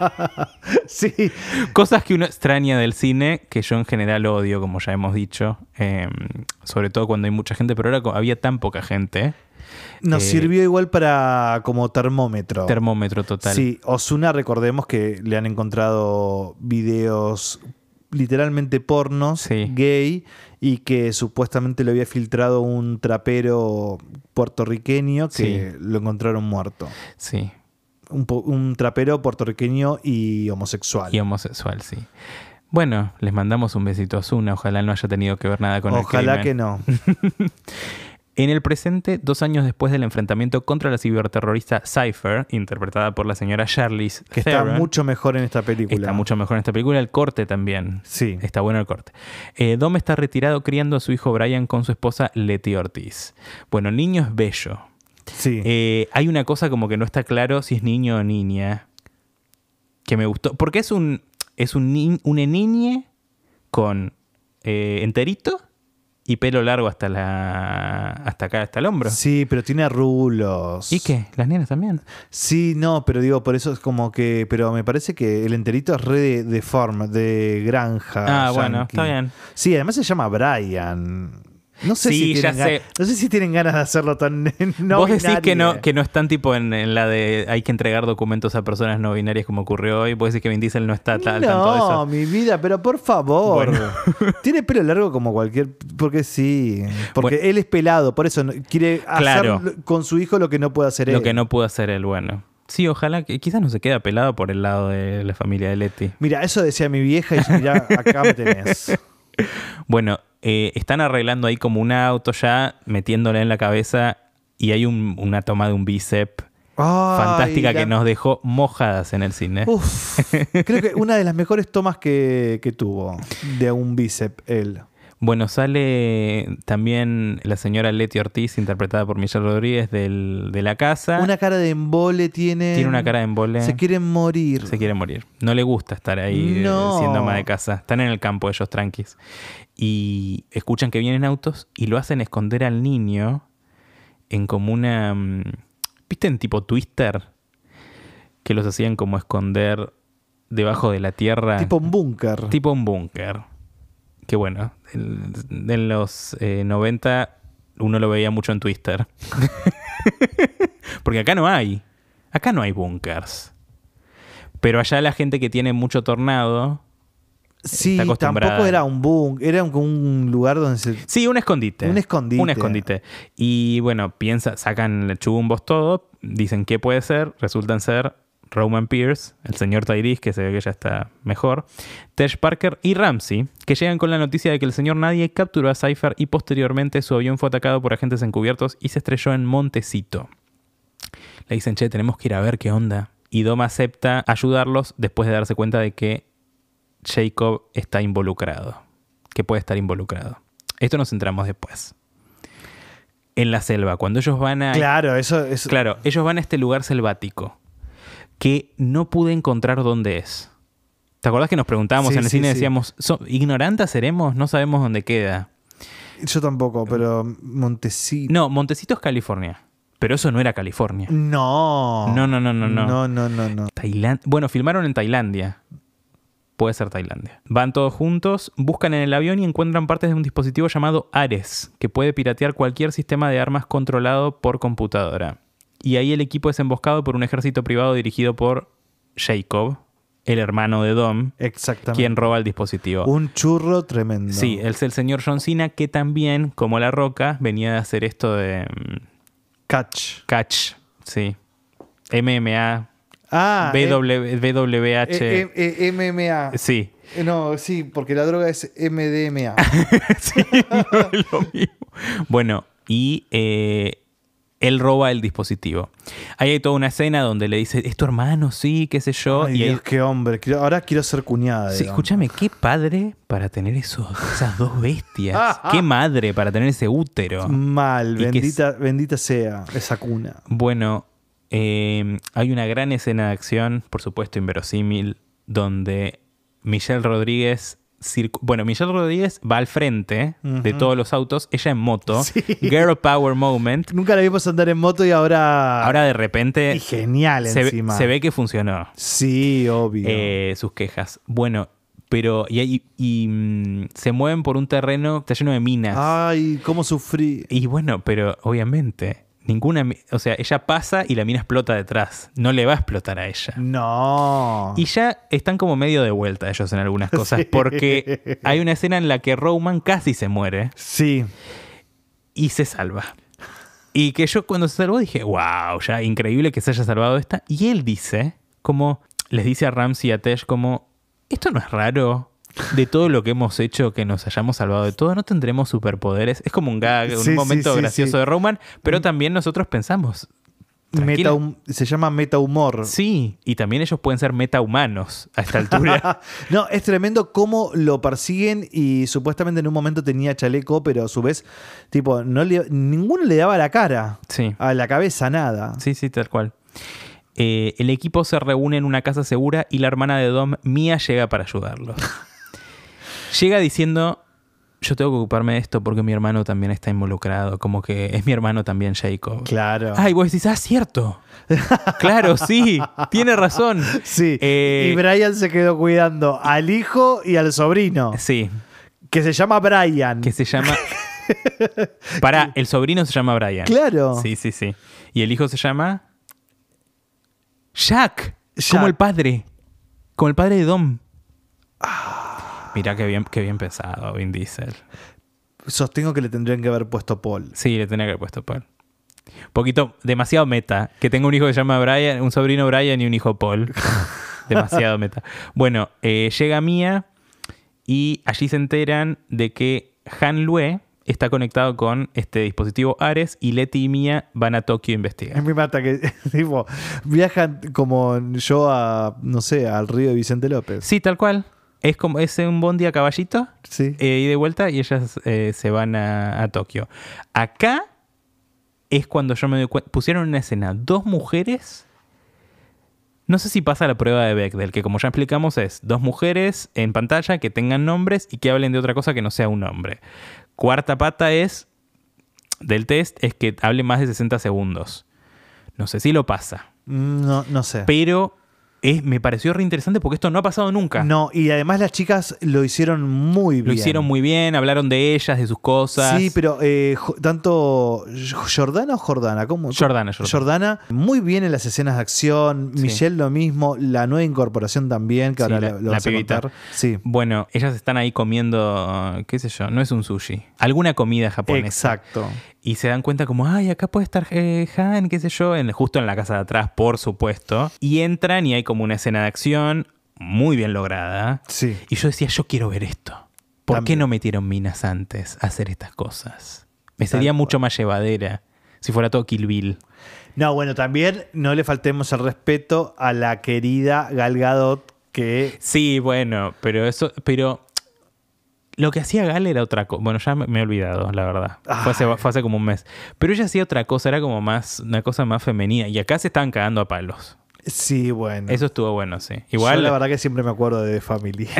Speaker 2: Sí.
Speaker 1: Cosas que uno extraña del cine, que yo en general odio, como ya hemos dicho, eh, sobre todo cuando hay mucha gente, pero ahora había tan poca gente.
Speaker 2: Nos
Speaker 1: Eh,
Speaker 2: sirvió igual para como termómetro.
Speaker 1: Termómetro total.
Speaker 2: Sí, Ozuna, recordemos que le han encontrado videos literalmente pornos
Speaker 1: Sí.
Speaker 2: gay y que supuestamente lo había filtrado un trapero puertorriqueño que
Speaker 1: Sí.
Speaker 2: lo encontraron muerto.
Speaker 1: Sí.
Speaker 2: Un, po- un trapero puertorriqueño y homosexual.
Speaker 1: Y homosexual, sí. Bueno, les mandamos un besito a Ozuna. Ojalá no haya tenido que ver nada con
Speaker 2: Ojalá
Speaker 1: el
Speaker 2: que
Speaker 1: crimen.
Speaker 2: no.
Speaker 1: En el presente, dos años después del enfrentamiento contra la ciberterrorista Cypher, interpretada por la señora Charlize
Speaker 2: Que
Speaker 1: Theron,
Speaker 2: está mucho mejor en esta película.
Speaker 1: está mucho mejor en esta película. El corte también.
Speaker 2: Sí.
Speaker 1: Está bueno el corte. Eh, Dom está retirado criando a su hijo Brian con su esposa Letty Ortiz. Bueno, el niño es bello.
Speaker 2: Sí.
Speaker 1: Eh, hay una cosa como que no está claro si es niño o niña. Que me gustó. Porque es un, es un ni, una niñe con eh, enterito y pelo largo hasta la hasta acá, hasta el hombro.
Speaker 2: Sí, pero tiene rulos.
Speaker 1: ¿Y qué? ¿Las nenas también?
Speaker 2: Sí, no, pero digo, por eso es como que... Pero me parece que el enterito es re de, de farm, de granja.
Speaker 1: Ah,
Speaker 2: yankee.
Speaker 1: bueno, está bien.
Speaker 2: Sí, además se llama Brian. No sé,
Speaker 1: Sí,
Speaker 2: si
Speaker 1: ya
Speaker 2: tienen gan-
Speaker 1: sé.
Speaker 2: no sé si tienen ganas de hacerlo tan no
Speaker 1: Vos decís
Speaker 2: binario.
Speaker 1: que no, que no están tipo en, en la de hay que entregar documentos a personas no binarias como ocurrió hoy. Vos decís que Vin Diesel no está ta- al tanto de
Speaker 2: No,
Speaker 1: eso.
Speaker 2: mi vida, pero por favor.
Speaker 1: Bueno.
Speaker 2: Tiene pelo largo como cualquier... Porque sí. Porque
Speaker 1: Bueno.
Speaker 2: él es pelado, por eso no- quiere
Speaker 1: Claro.
Speaker 2: hacer con su hijo lo que no puede hacer él.
Speaker 1: Lo que no pudo hacer él, bueno. Sí, ojalá que quizás no se queda pelado por el lado de la familia de Letty.
Speaker 2: Mira, eso decía mi vieja y mira, acá me tenés.
Speaker 1: Bueno, eh, están arreglando ahí como un auto ya, metiéndole en la cabeza y hay un- una toma de un bíceps
Speaker 2: Ay,
Speaker 1: fantástica
Speaker 2: la-
Speaker 1: que nos dejó mojadas en el cine.
Speaker 2: Uf, creo que una de las mejores tomas que, que tuvo de un bíceps él.
Speaker 1: Bueno, sale también la señora Letty Ortiz, interpretada por Michelle Rodríguez, del, de la casa.
Speaker 2: Una cara de embole tiene.
Speaker 1: Tiene una cara de embole.
Speaker 2: Se quieren morir.
Speaker 1: Se quiere morir. No le gusta estar ahí eh,
Speaker 2: No.
Speaker 1: siendo ama de casa. Están en el campo ellos tranquis. Y escuchan que vienen autos y lo hacen esconder al niño en como una... mm, ¿Viste en tipo Twister? Que los hacían como esconder debajo de la tierra.
Speaker 2: Tipo un búnker.
Speaker 1: Tipo un búnker. Que bueno, en, en los eh, noventa uno lo veía mucho en Twister. Porque acá no hay. Acá no hay búnkers. Pero allá la gente que tiene mucho tornado
Speaker 2: Sí,
Speaker 1: está acostumbrada.
Speaker 2: tampoco era un búnker. Era un, un lugar donde se.
Speaker 1: Sí, un escondite.
Speaker 2: Un escondite.
Speaker 1: Un escondite. Y bueno, piensa, sacan chumbos todo, dicen qué puede ser, resultan ser Roman Pierce, el señor Tyrese, que se ve que ya está mejor, Tej Parker y Ramsey, que llegan con la noticia de que el señor Nadie capturó a Cypher y posteriormente su avión fue atacado por agentes encubiertos y se estrelló en Montecito. Le dicen, che, tenemos que ir a ver qué onda. Y Dom acepta ayudarlos después de darse cuenta de que Jacob está involucrado, que puede estar involucrado. Esto nos centramos después. En la selva, cuando ellos van a...
Speaker 2: Claro, eso es.
Speaker 1: Claro, ellos van a este lugar selvático que no pude encontrar dónde es. ¿Te acordás que nos preguntábamos
Speaker 2: Sí,
Speaker 1: en el
Speaker 2: sí,
Speaker 1: cine?
Speaker 2: sí.
Speaker 1: Decíamos, "¿So- ¿ignorantes seremos? No sabemos dónde queda".
Speaker 2: Yo tampoco, pero Montecito.
Speaker 1: No, Montecito es California. Pero eso no era California.
Speaker 2: No.
Speaker 1: No, no, no, no, no.
Speaker 2: No, no, no, no.
Speaker 1: Tailan- Bueno, filmaron en Tailandia. Puede ser Tailandia. Van todos juntos, buscan en el avión y encuentran partes de un dispositivo llamado Ares, que puede piratear cualquier sistema de armas controlado por computadora. Y ahí el equipo es emboscado por un ejército privado dirigido por Jacob, el hermano de Dom,
Speaker 2: Exactamente.
Speaker 1: quien roba el dispositivo.
Speaker 2: Un churro tremendo.
Speaker 1: Sí, es el señor John Cena, que también, como La Roca, venía de hacer esto de mm,
Speaker 2: Catch.
Speaker 1: Catch, sí. M M A,
Speaker 2: Ah.
Speaker 1: B W B W H.
Speaker 2: eh, eh, eh, M M A.
Speaker 1: Sí.
Speaker 2: Eh, No, sí, porque la droga es M D M A.
Speaker 1: Sí, no es lo mismo. Bueno, y eh, él roba el dispositivo. Ahí hay toda una escena donde le dice, ¿es tu hermano? Sí, qué sé yo.
Speaker 2: Ay,
Speaker 1: y ahí-
Speaker 2: Dios, qué hombre. Quiero- ahora quiero ser cuñada.
Speaker 1: Sí,
Speaker 2: de Dom.
Speaker 1: escúchame, qué padre para tener esos, esas dos bestias. Qué madre para tener ese útero.
Speaker 2: Mal,
Speaker 1: Y que
Speaker 2: bendita, bendita sea esa cuna.
Speaker 1: Bueno, eh, hay una gran escena de acción, por supuesto inverosímil, donde Michelle Rodríguez... circu- Bueno, Michelle Rodríguez va al frente de
Speaker 2: Ujú.
Speaker 1: todos los autos, ella en moto.
Speaker 2: Sí.
Speaker 1: Girl Power Moment.
Speaker 2: Nunca la vimos andar en moto y ahora.
Speaker 1: Ahora de repente
Speaker 2: Y genial
Speaker 1: se, ve-
Speaker 2: encima.
Speaker 1: se ve que funcionó
Speaker 2: Sí, obvio.
Speaker 1: eh, sus quejas. Bueno, pero... Y, y- y, mm, se mueven por un terreno, está lleno de minas.
Speaker 2: Ay, cómo sufrí.
Speaker 1: Y bueno, pero obviamente... Ninguna, mi- o sea, ella pasa y la mina explota detrás. No le va a explotar a ella.
Speaker 2: No.
Speaker 1: Y ya están como medio de vuelta ellos en algunas cosas,
Speaker 2: Sí.
Speaker 1: porque hay una escena en la que Roman casi se muere
Speaker 2: Sí.
Speaker 1: y se salva. Y que yo cuando se salvó dije, wow, ya increíble que se haya salvado esta. Y él dice, como, les dice a Ramsey y a Tej como, esto no es raro. de todo lo que hemos hecho, que nos hayamos salvado de todo, no tendremos superpoderes. Es como un gag,
Speaker 2: Sí,
Speaker 1: un momento
Speaker 2: sí, sí,
Speaker 1: gracioso
Speaker 2: sí.
Speaker 1: de Roman, pero también nosotros pensamos.
Speaker 2: Meta,
Speaker 1: tranquila.
Speaker 2: se llama metahumor.
Speaker 1: Sí, y también ellos pueden ser metahumanos a esta altura.
Speaker 2: No, es tremendo cómo lo persiguen y supuestamente en un momento tenía chaleco, pero a su vez, tipo, no le, ninguno le daba la cara.
Speaker 1: Sí.
Speaker 2: A la cabeza, nada.
Speaker 1: Sí, sí, tal cual. Eh, el equipo se reúne en una casa segura y la hermana de Dom, Mia, llega para ayudarlos. Llega diciendo, yo tengo que ocuparme de esto porque mi hermano también está involucrado. Como que es mi hermano también, Jacob.
Speaker 2: Claro.
Speaker 1: Ah, y vos decís, ah, cierto. Claro, sí, tiene razón.
Speaker 2: Sí.
Speaker 1: Eh,
Speaker 2: y Brian se quedó cuidando al hijo y al sobrino,
Speaker 1: Sí,
Speaker 2: que se llama Brian.
Speaker 1: que se llama... Pará, el sobrino se llama Brian.
Speaker 2: Claro.
Speaker 1: Sí, sí, sí. Y el hijo se llama... Jack.
Speaker 2: Jack.
Speaker 1: Como el padre. Como el padre de Dom. Mirá qué bien, qué bien pensado, Vin Diesel.
Speaker 2: Sostengo que le tendrían que haber puesto Paul.
Speaker 1: Sí, le tenía que haber puesto Paul. Un poquito, demasiado meta. Que tenga un hijo que se llama Brian, un sobrino Brian y un hijo Paul. Demasiado meta. Bueno, eh, llega Mia y allí se enteran de que Han Lue está conectado con este dispositivo Ares y Letty y Mia van a Tokio a investigar.
Speaker 2: Me mata que tipo, viajan como yo a, no sé, al río de Vicente López.
Speaker 1: Sí, tal cual. Es como es un bondi a caballito
Speaker 2: Sí.
Speaker 1: eh, y de vuelta y ellas eh, se van a, a Tokio. Acá es cuando yo me doy cuenta. Pusieron una escena, dos mujeres. No sé si pasa la prueba de Bechdel, que como ya explicamos es dos mujeres en pantalla que tengan nombres y que hablen de otra cosa que no sea un nombre. Cuarta pata es del test es que hable más de sesenta segundos. No sé si lo pasa,
Speaker 2: No, no sé.
Speaker 1: pero es, me pareció re interesante porque esto no ha pasado nunca.
Speaker 2: No, y además las chicas lo hicieron muy bien.
Speaker 1: Lo hicieron muy bien, hablaron de ellas, de sus cosas.
Speaker 2: Sí, pero eh, jo- tanto Jordana o Jordana, ¿cómo?
Speaker 1: Jordana, Jordana.
Speaker 2: Jordana, muy bien en las escenas de acción.
Speaker 1: Sí.
Speaker 2: Michelle lo mismo, la nueva incorporación también, que
Speaker 1: Sí,
Speaker 2: ahora
Speaker 1: la-
Speaker 2: lo, lo
Speaker 1: la
Speaker 2: vas a
Speaker 1: pibita.
Speaker 2: contar. Sí,
Speaker 1: Bueno, ellas están ahí comiendo, qué sé yo, no es un sushi, alguna comida japonesa.
Speaker 2: exacto.
Speaker 1: Y se dan cuenta como, ay, acá puede estar eh, Han, qué sé yo, en, justo en la casa de atrás, por supuesto. Y entran y hay como una escena de acción muy bien lograda.
Speaker 2: Sí.
Speaker 1: Y yo decía, yo quiero ver esto. ¿Por
Speaker 2: También.
Speaker 1: qué no metieron minas antes a hacer estas cosas? Me
Speaker 2: Tal
Speaker 1: sería
Speaker 2: cual.
Speaker 1: mucho más llevadera si fuera todo Kill Bill.
Speaker 2: No, bueno, también no le faltemos el respeto a la querida Gal Gadot que...
Speaker 1: Sí, bueno, pero eso, pero lo que hacía Gal era otra cosa. Bueno, ya me, me he olvidado, la verdad. Fue hace, fue hace como un mes. Pero ella hacía otra cosa, era como más, una cosa más femenina. Y acá se estaban cagando a palos.
Speaker 2: Sí, bueno.
Speaker 1: Eso estuvo bueno, sí. Igual,
Speaker 2: Yo la verdad que siempre me acuerdo de The Family.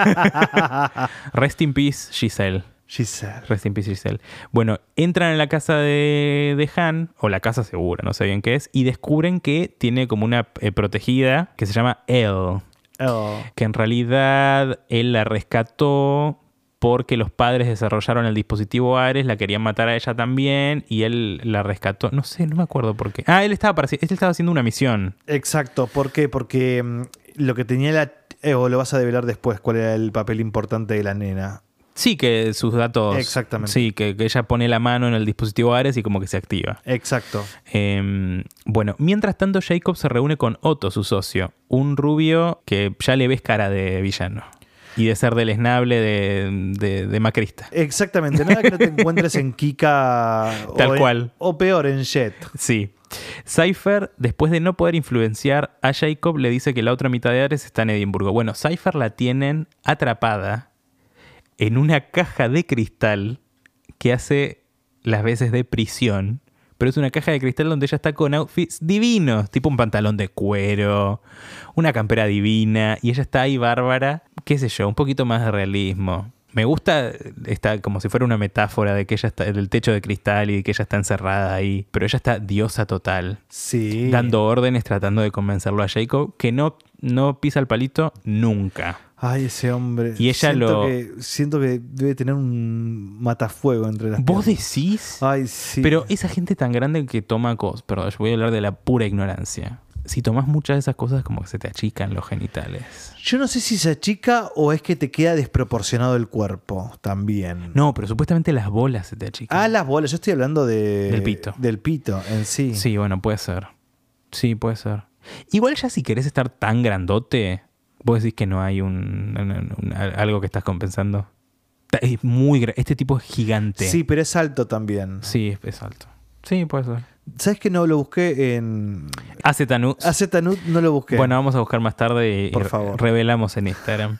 Speaker 1: rest in peace, Giselle.
Speaker 2: Giselle.
Speaker 1: Rest in peace, Giselle. Bueno, entran en la casa de, de Han, o la casa segura, no sé bien qué es, y descubren que tiene como una eh, protegida que se llama Elle.
Speaker 2: Oh.
Speaker 1: Que en realidad él la rescató porque los padres desarrollaron el dispositivo Ares, la querían matar a ella también, y él la rescató. No sé, no me acuerdo por qué. Ah, él estaba, para, él estaba haciendo una misión.
Speaker 2: Exacto, ¿por qué? Porque mm, lo que tenía la... eh, o lo vas a develar después, cuál era el papel importante de la nena.
Speaker 1: Sí, que sus datos...
Speaker 2: Exactamente.
Speaker 1: Sí, que, que ella pone la mano en el dispositivo Ares y como que se activa.
Speaker 2: Exacto.
Speaker 1: Eh, bueno, mientras tanto Jacob se reúne con Otto, su socio, un rubio que ya le ves cara de villano y de ser deleznable de, de, de macrista.
Speaker 2: Exactamente, nada que no te encuentres en Kika
Speaker 1: Tal
Speaker 2: o en-
Speaker 1: cual.
Speaker 2: o peor en Jet.
Speaker 1: Sí. Cypher, después de no poder influenciar a Jacob, le dice que la otra mitad de Ares está en Edimburgo. Bueno, Cypher la tienen atrapada en una caja de cristal que hace las veces de prisión. Pero es una caja de cristal donde ella está con outfits divinos, tipo un pantalón de cuero, una campera divina, y ella está ahí bárbara, qué sé yo, un poquito más de realismo. Me gusta, está como si fuera una metáfora de que ella está del techo de cristal y que ella está encerrada ahí, pero ella está diosa total,
Speaker 2: Sí.
Speaker 1: dando órdenes, tratando de convencerlo a Jacob, que no, no pisa el palito nunca.
Speaker 2: Ay, ese hombre.
Speaker 1: Y ella
Speaker 2: siento
Speaker 1: lo-
Speaker 2: Que, siento que debe tener un matafuego entre las
Speaker 1: ¿Vos
Speaker 2: piernas.
Speaker 1: decís?
Speaker 2: Ay, sí.
Speaker 1: Pero esa gente tan grande que toma cosas, perdón, yo voy a hablar de la pura ignorancia. Si tomas muchas de esas cosas, como que se te achican los genitales.
Speaker 2: Yo no sé si se achica o es que te queda desproporcionado el cuerpo también.
Speaker 1: No, pero supuestamente las bolas se te achican.
Speaker 2: Ah, las bolas. Yo estoy hablando de...
Speaker 1: Del pito.
Speaker 2: Del pito en sí.
Speaker 1: Sí, bueno, puede ser. Sí, puede ser. Igual ya si querés estar tan grandote, ¿Vos decís que no hay un, un- un- algo que estás compensando? Es muy gra- Este tipo es gigante.
Speaker 2: Sí, pero es alto también.
Speaker 1: Sí, es, es alto. Sí, puede ser.
Speaker 2: ¿Sabes que no lo busqué en...
Speaker 1: Azetanut.
Speaker 2: Azetanut no lo busqué.
Speaker 1: Bueno, vamos a buscar más tarde y,
Speaker 2: Por
Speaker 1: y
Speaker 2: favor.
Speaker 1: revelamos en Instagram.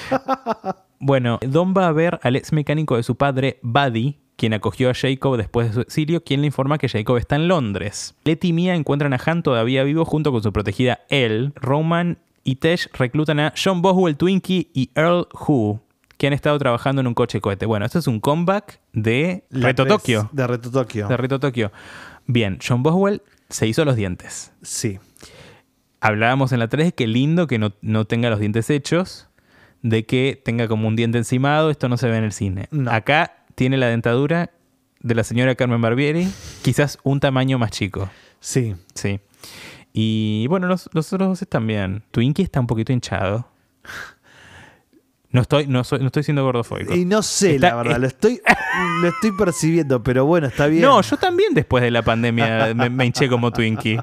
Speaker 1: Bueno, Dom va a ver al ex mecánico de su padre, Buddy, quien acogió a Jacob después de su exilio, quien le informa que Jacob está en Londres. Letty y Mia encuentran a Han todavía vivo junto con su protegida Elle. Roman y Tesh reclutan a John Boswell Twinkie y Earl Who, que han estado trabajando en un coche cohete. Bueno, esto es un comeback de
Speaker 2: La
Speaker 1: Reto
Speaker 2: tres
Speaker 1: Tokio.
Speaker 2: De Reto Tokio.
Speaker 1: De Reto Tokio. Bien, John Boswell se hizo los dientes.
Speaker 2: Sí.
Speaker 1: Hablábamos en la tres que lindo que no, no tenga los dientes hechos, de que tenga como un diente encimado, esto no se ve en el cine.
Speaker 2: No.
Speaker 1: Acá tiene la dentadura de la señora Carmen Barbieri, quizás un tamaño más chico.
Speaker 2: Sí.
Speaker 1: Sí. Y bueno, los, los otros dos están bien. Twinkie está un poquito hinchado. No estoy, no soy, no estoy siendo gordofóbico.
Speaker 2: Y no sé,
Speaker 1: Está-
Speaker 2: la verdad,
Speaker 1: es-
Speaker 2: lo estoy, lo estoy percibiendo, pero bueno, está bien.
Speaker 1: No, yo también después de la pandemia me, me hinché como Twinkie.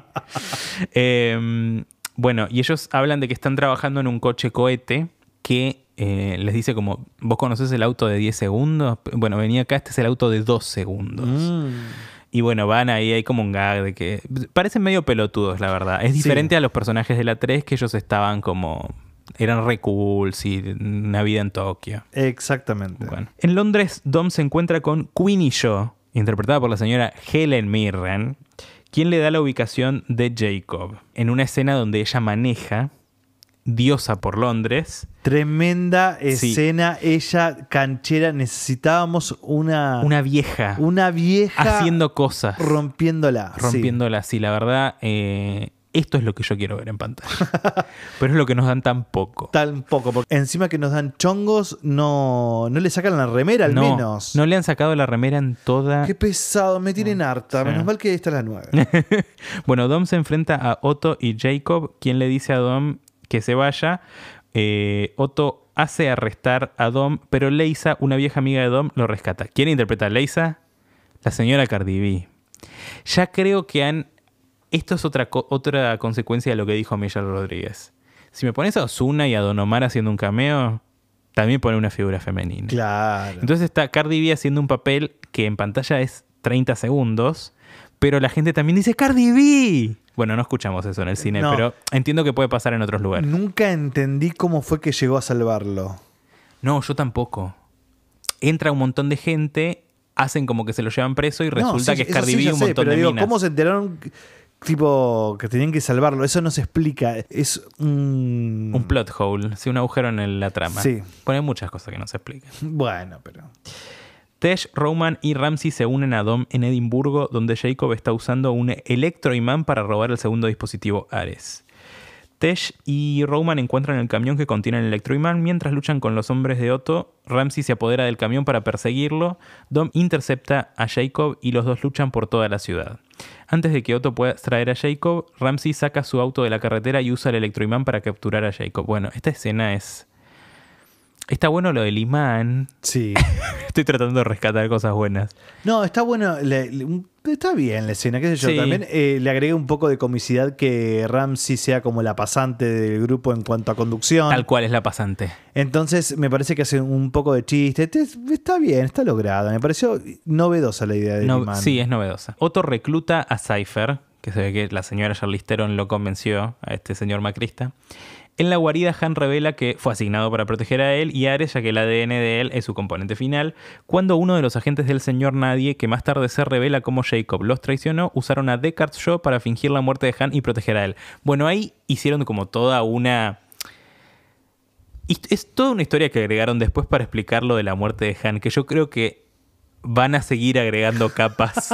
Speaker 1: Eh, bueno, y ellos hablan de que están trabajando en un coche cohete que eh, les dice como, ¿vos conocés el auto de diez segundos? Bueno, venía acá, este es el auto de dos segundos.
Speaker 2: Mm.
Speaker 1: Y bueno, van ahí, hay como un gag de que... Parecen medio pelotudos, la verdad. Es
Speaker 2: Sí.
Speaker 1: diferente a los personajes de la tres, que ellos estaban como... Eran re cool, sí, una vida en Tokio.
Speaker 2: Exactamente.
Speaker 1: Bueno. En Londres, Dom se encuentra con Queenie Shaw, interpretada por la señora Helen Mirren, quien le da la ubicación de Jacob, en una escena donde ella maneja, diosa por Londres,
Speaker 2: Tremenda
Speaker 1: Sí.
Speaker 2: escena, ella canchera. Necesitábamos una,
Speaker 1: una vieja
Speaker 2: una vieja
Speaker 1: haciendo cosas,
Speaker 2: rompiéndola. sí.
Speaker 1: rompiéndola así. La verdad, eh, esto es lo que yo quiero ver en pantalla. Pero es lo que nos dan tan poco.
Speaker 2: Tampoco, porque encima que nos dan chongos, no, no le sacan la remera al
Speaker 1: no,
Speaker 2: menos.
Speaker 1: no le han sacado la remera en toda...
Speaker 2: Qué pesado, me tienen harta.
Speaker 1: Sí.
Speaker 2: Menos mal que esta es la nueve.
Speaker 1: Bueno, Dom se enfrenta a Otto y Jacob, quien le dice a Dom que se vaya. Eh, Otto hace arrestar a Dom, pero Leisa, una vieja amiga de Dom, lo rescata. ¿Quién interpreta a Leisa? La señora Cardi B. Ya creo que han... Esto es otra, co- otra consecuencia de lo que dijo Michelle Rodríguez. Si me pones a Ozuna y a Don Omar haciendo un cameo, también pone una figura femenina.
Speaker 2: Claro.
Speaker 1: Entonces está Cardi B haciendo un papel que en pantalla es treinta segundos, pero la gente también dice ¡Cardi B! Bueno, no escuchamos eso en el cine,
Speaker 2: No.
Speaker 1: pero entiendo que puede pasar en otros lugares.
Speaker 2: Nunca entendí cómo fue que llegó a salvarlo.
Speaker 1: No, yo tampoco. Entra un montón de gente, hacen como que se lo llevan preso y
Speaker 2: No,
Speaker 1: resulta
Speaker 2: sí,
Speaker 1: que es
Speaker 2: eso
Speaker 1: Cardi
Speaker 2: sí,
Speaker 1: B y
Speaker 2: ya
Speaker 1: un
Speaker 2: sé,
Speaker 1: montón
Speaker 2: pero
Speaker 1: de
Speaker 2: digo,
Speaker 1: minas.
Speaker 2: ¿cómo se enteraron tipo que tenían que salvarlo? Eso no se explica. Es un...
Speaker 1: Un plot hole, sí, un agujero en la trama.
Speaker 2: Sí.
Speaker 1: Pone muchas cosas que no se explican.
Speaker 2: Bueno, pero...
Speaker 1: Tesh, Roman y Ramsey se unen a Dom en Edimburgo, donde Jacob está usando un electroimán para robar el segundo dispositivo Ares. Tesh y Roman encuentran el camión que contiene el electroimán. Mientras luchan con los hombres de Otto, Ramsey se apodera del camión para perseguirlo. Dom intercepta a Jacob y los dos luchan por toda la ciudad. Antes de que Otto pueda extraer a Jacob, Ramsey saca su auto de la carretera y usa el electroimán para capturar a Jacob. Bueno, esta escena es... Está bueno lo del imán.
Speaker 2: Sí.
Speaker 1: Estoy tratando de rescatar cosas buenas.
Speaker 2: No, está bueno. le- le- un- está bien la escena, qué sé yo.
Speaker 1: Sí.
Speaker 2: También eh, le agregué un poco de comicidad que Ramsey sea como la pasante del grupo en cuanto a conducción.
Speaker 1: Tal cual es la pasante.
Speaker 2: Entonces me parece que hace un poco de chiste. Este es- Está bien, está logrado. Me pareció novedosa la idea del
Speaker 1: No,
Speaker 2: imán.
Speaker 1: sí, es novedosa. Otto recluta a Cypher, que se ve que la señora Charlize Theron lo convenció a este señor macrista. En la guarida, Han revela que fue asignado para proteger a él y a Ares, ya que el A D N de él es su componente final, cuando uno de los agentes del señor Nadie, que más tarde se revela como Jacob, los traicionó, usaron a Deckard Shaw para fingir la muerte de Han y proteger a él. Bueno, ahí hicieron como toda una... hist- Es toda una historia que agregaron después para explicar lo de la muerte de Han, que yo creo que van a seguir agregando capas.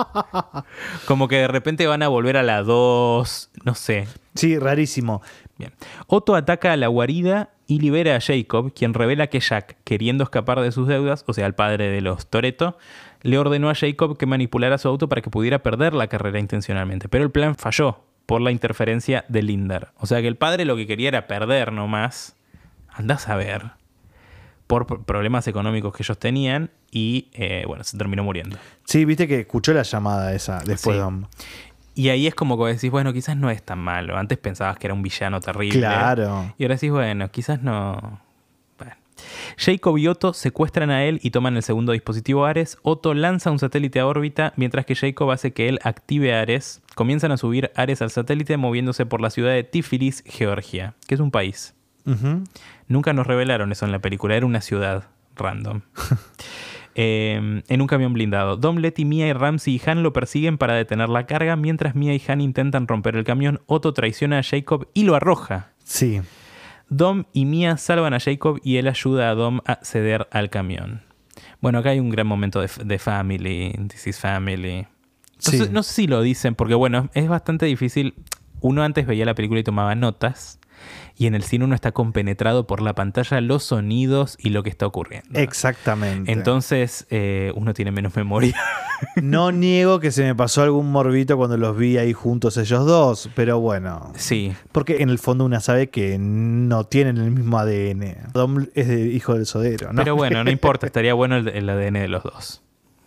Speaker 1: Como que de repente van a volver a la dos, no sé.
Speaker 2: Sí, rarísimo.
Speaker 1: Bien. Otto ataca a la guarida y libera a Jacob, quien revela que Jack, queriendo escapar de sus deudas, o sea, el padre de los Toretto, le ordenó a Jacob que manipulara su auto para que pudiera perder la carrera intencionalmente. Pero el plan falló por la interferencia de Lindner. O sea que el padre lo que quería era perder nomás. Andás a ver. Por p- problemas económicos que ellos tenían y, eh, bueno, se terminó muriendo.
Speaker 2: Sí, viste que escuchó la llamada esa después
Speaker 1: Sí.
Speaker 2: Dom.
Speaker 1: Y ahí es como que decís, bueno, quizás no es tan malo. Antes pensabas que era un villano terrible.
Speaker 2: Claro.
Speaker 1: Y ahora decís, bueno, quizás no... Bueno. Jacob y Otto secuestran a él y toman el segundo dispositivo Ares. Otto lanza un satélite a órbita, mientras que Jacob hace que él active Ares. Comienzan a subir Ares al satélite moviéndose por la ciudad de Tiflis, Georgia, que es un país.
Speaker 2: Uh-huh.
Speaker 1: Nunca nos revelaron eso en la película, era una ciudad random. eh, en un camión blindado. Dom, Letty, Mia y Ramsey y Han lo persiguen para detener la carga, mientras Mia y Han intentan romper el camión. Otto traiciona a Jacob y lo arroja.
Speaker 2: Sí.
Speaker 1: Dom y Mia salvan a Jacob y él ayuda a Dom a ceder al camión. Bueno, acá hay un gran momento de, de family, this is family. Entonces,
Speaker 2: Sí.
Speaker 1: no sé si lo dicen, porque bueno, es bastante difícil. Uno antes veía la película y tomaba notas, y en el cine uno está compenetrado por la pantalla, los sonidos y lo que está ocurriendo.
Speaker 2: Exactamente.
Speaker 1: Entonces, eh, uno tiene menos memoria.
Speaker 2: No niego que se me pasó algún morbito cuando los vi ahí juntos ellos dos, pero bueno.
Speaker 1: Sí.
Speaker 2: Porque en el fondo una sabe que no tienen el mismo A D N. Dom es de hijo del sodero, ¿no?
Speaker 1: Pero bueno, no importa, estaría bueno el, el A D N de los dos.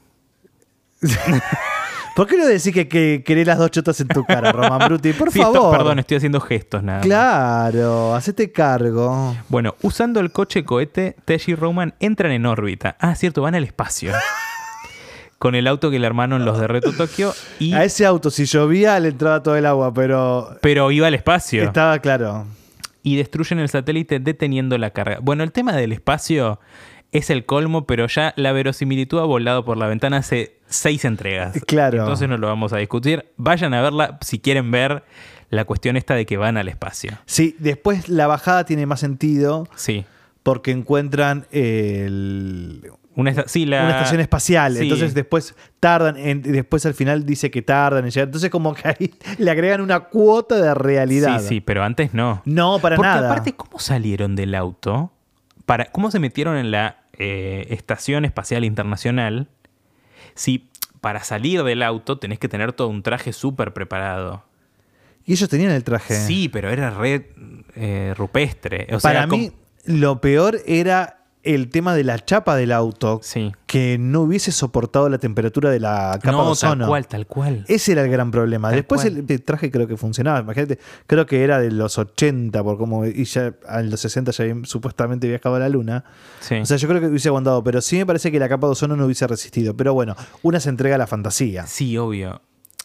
Speaker 2: ¿Por qué no decís que, que querés las dos chotas en tu cara, Román Bruti? Por
Speaker 1: Sí,
Speaker 2: favor.
Speaker 1: esto- perdón, estoy haciendo gestos nada más.
Speaker 2: Claro, hacete cargo.
Speaker 1: Bueno, usando el coche cohete, Tej y Roman entran en órbita. Ah, cierto, van al espacio. Con el auto que le armaron los de Reto Tokio. Y...
Speaker 2: A ese auto, si llovía, le entraba todo el agua, pero
Speaker 1: Pero iba al espacio.
Speaker 2: estaba claro.
Speaker 1: Y destruyen el satélite deteniendo la carga. Bueno, el tema del espacio es el colmo, pero ya la verosimilitud ha volado por la ventana hace seis entregas.
Speaker 2: Claro.
Speaker 1: Entonces no lo vamos a discutir. Vayan a verla si quieren ver la cuestión esta de que van al espacio.
Speaker 2: Sí, después la bajada tiene más sentido
Speaker 1: Sí.
Speaker 2: porque encuentran el...
Speaker 1: Una, esta- sí, la...
Speaker 2: una estación espacial.
Speaker 1: Sí.
Speaker 2: Entonces después tardan, en, después al final dice que tardan en llegar. Entonces como que ahí le agregan una cuota de realidad.
Speaker 1: Sí, sí, pero antes no.
Speaker 2: No, para
Speaker 1: Porque
Speaker 2: nada.
Speaker 1: aparte, ¿cómo salieron del auto? Para, ¿Cómo se metieron en la eh, Estación Espacial Internacional? Si para salir del auto tenés que tener todo un traje súper preparado.
Speaker 2: Y ellos tenían el traje.
Speaker 1: Sí, pero era re eh, rupestre. O sea,
Speaker 2: Para
Speaker 1: com-
Speaker 2: mí, lo peor era el tema de la chapa del auto,
Speaker 1: Sí.
Speaker 2: que no hubiese soportado la temperatura de la capa de
Speaker 1: No,
Speaker 2: ozono.
Speaker 1: tal cual, tal cual.
Speaker 2: Ese era el gran problema.
Speaker 1: Tal
Speaker 2: Después
Speaker 1: cual.
Speaker 2: el, el traje creo que funcionaba. Imagínate, creo que era de los ochenta, por como, y ya en los sesenta ya había supuestamente viajado a la luna.
Speaker 1: Sí.
Speaker 2: O sea, yo creo que hubiese aguantado, pero sí me parece que la capa de ozono no hubiese resistido. Pero bueno, una se entrega a la fantasía.
Speaker 1: Sí, obvio.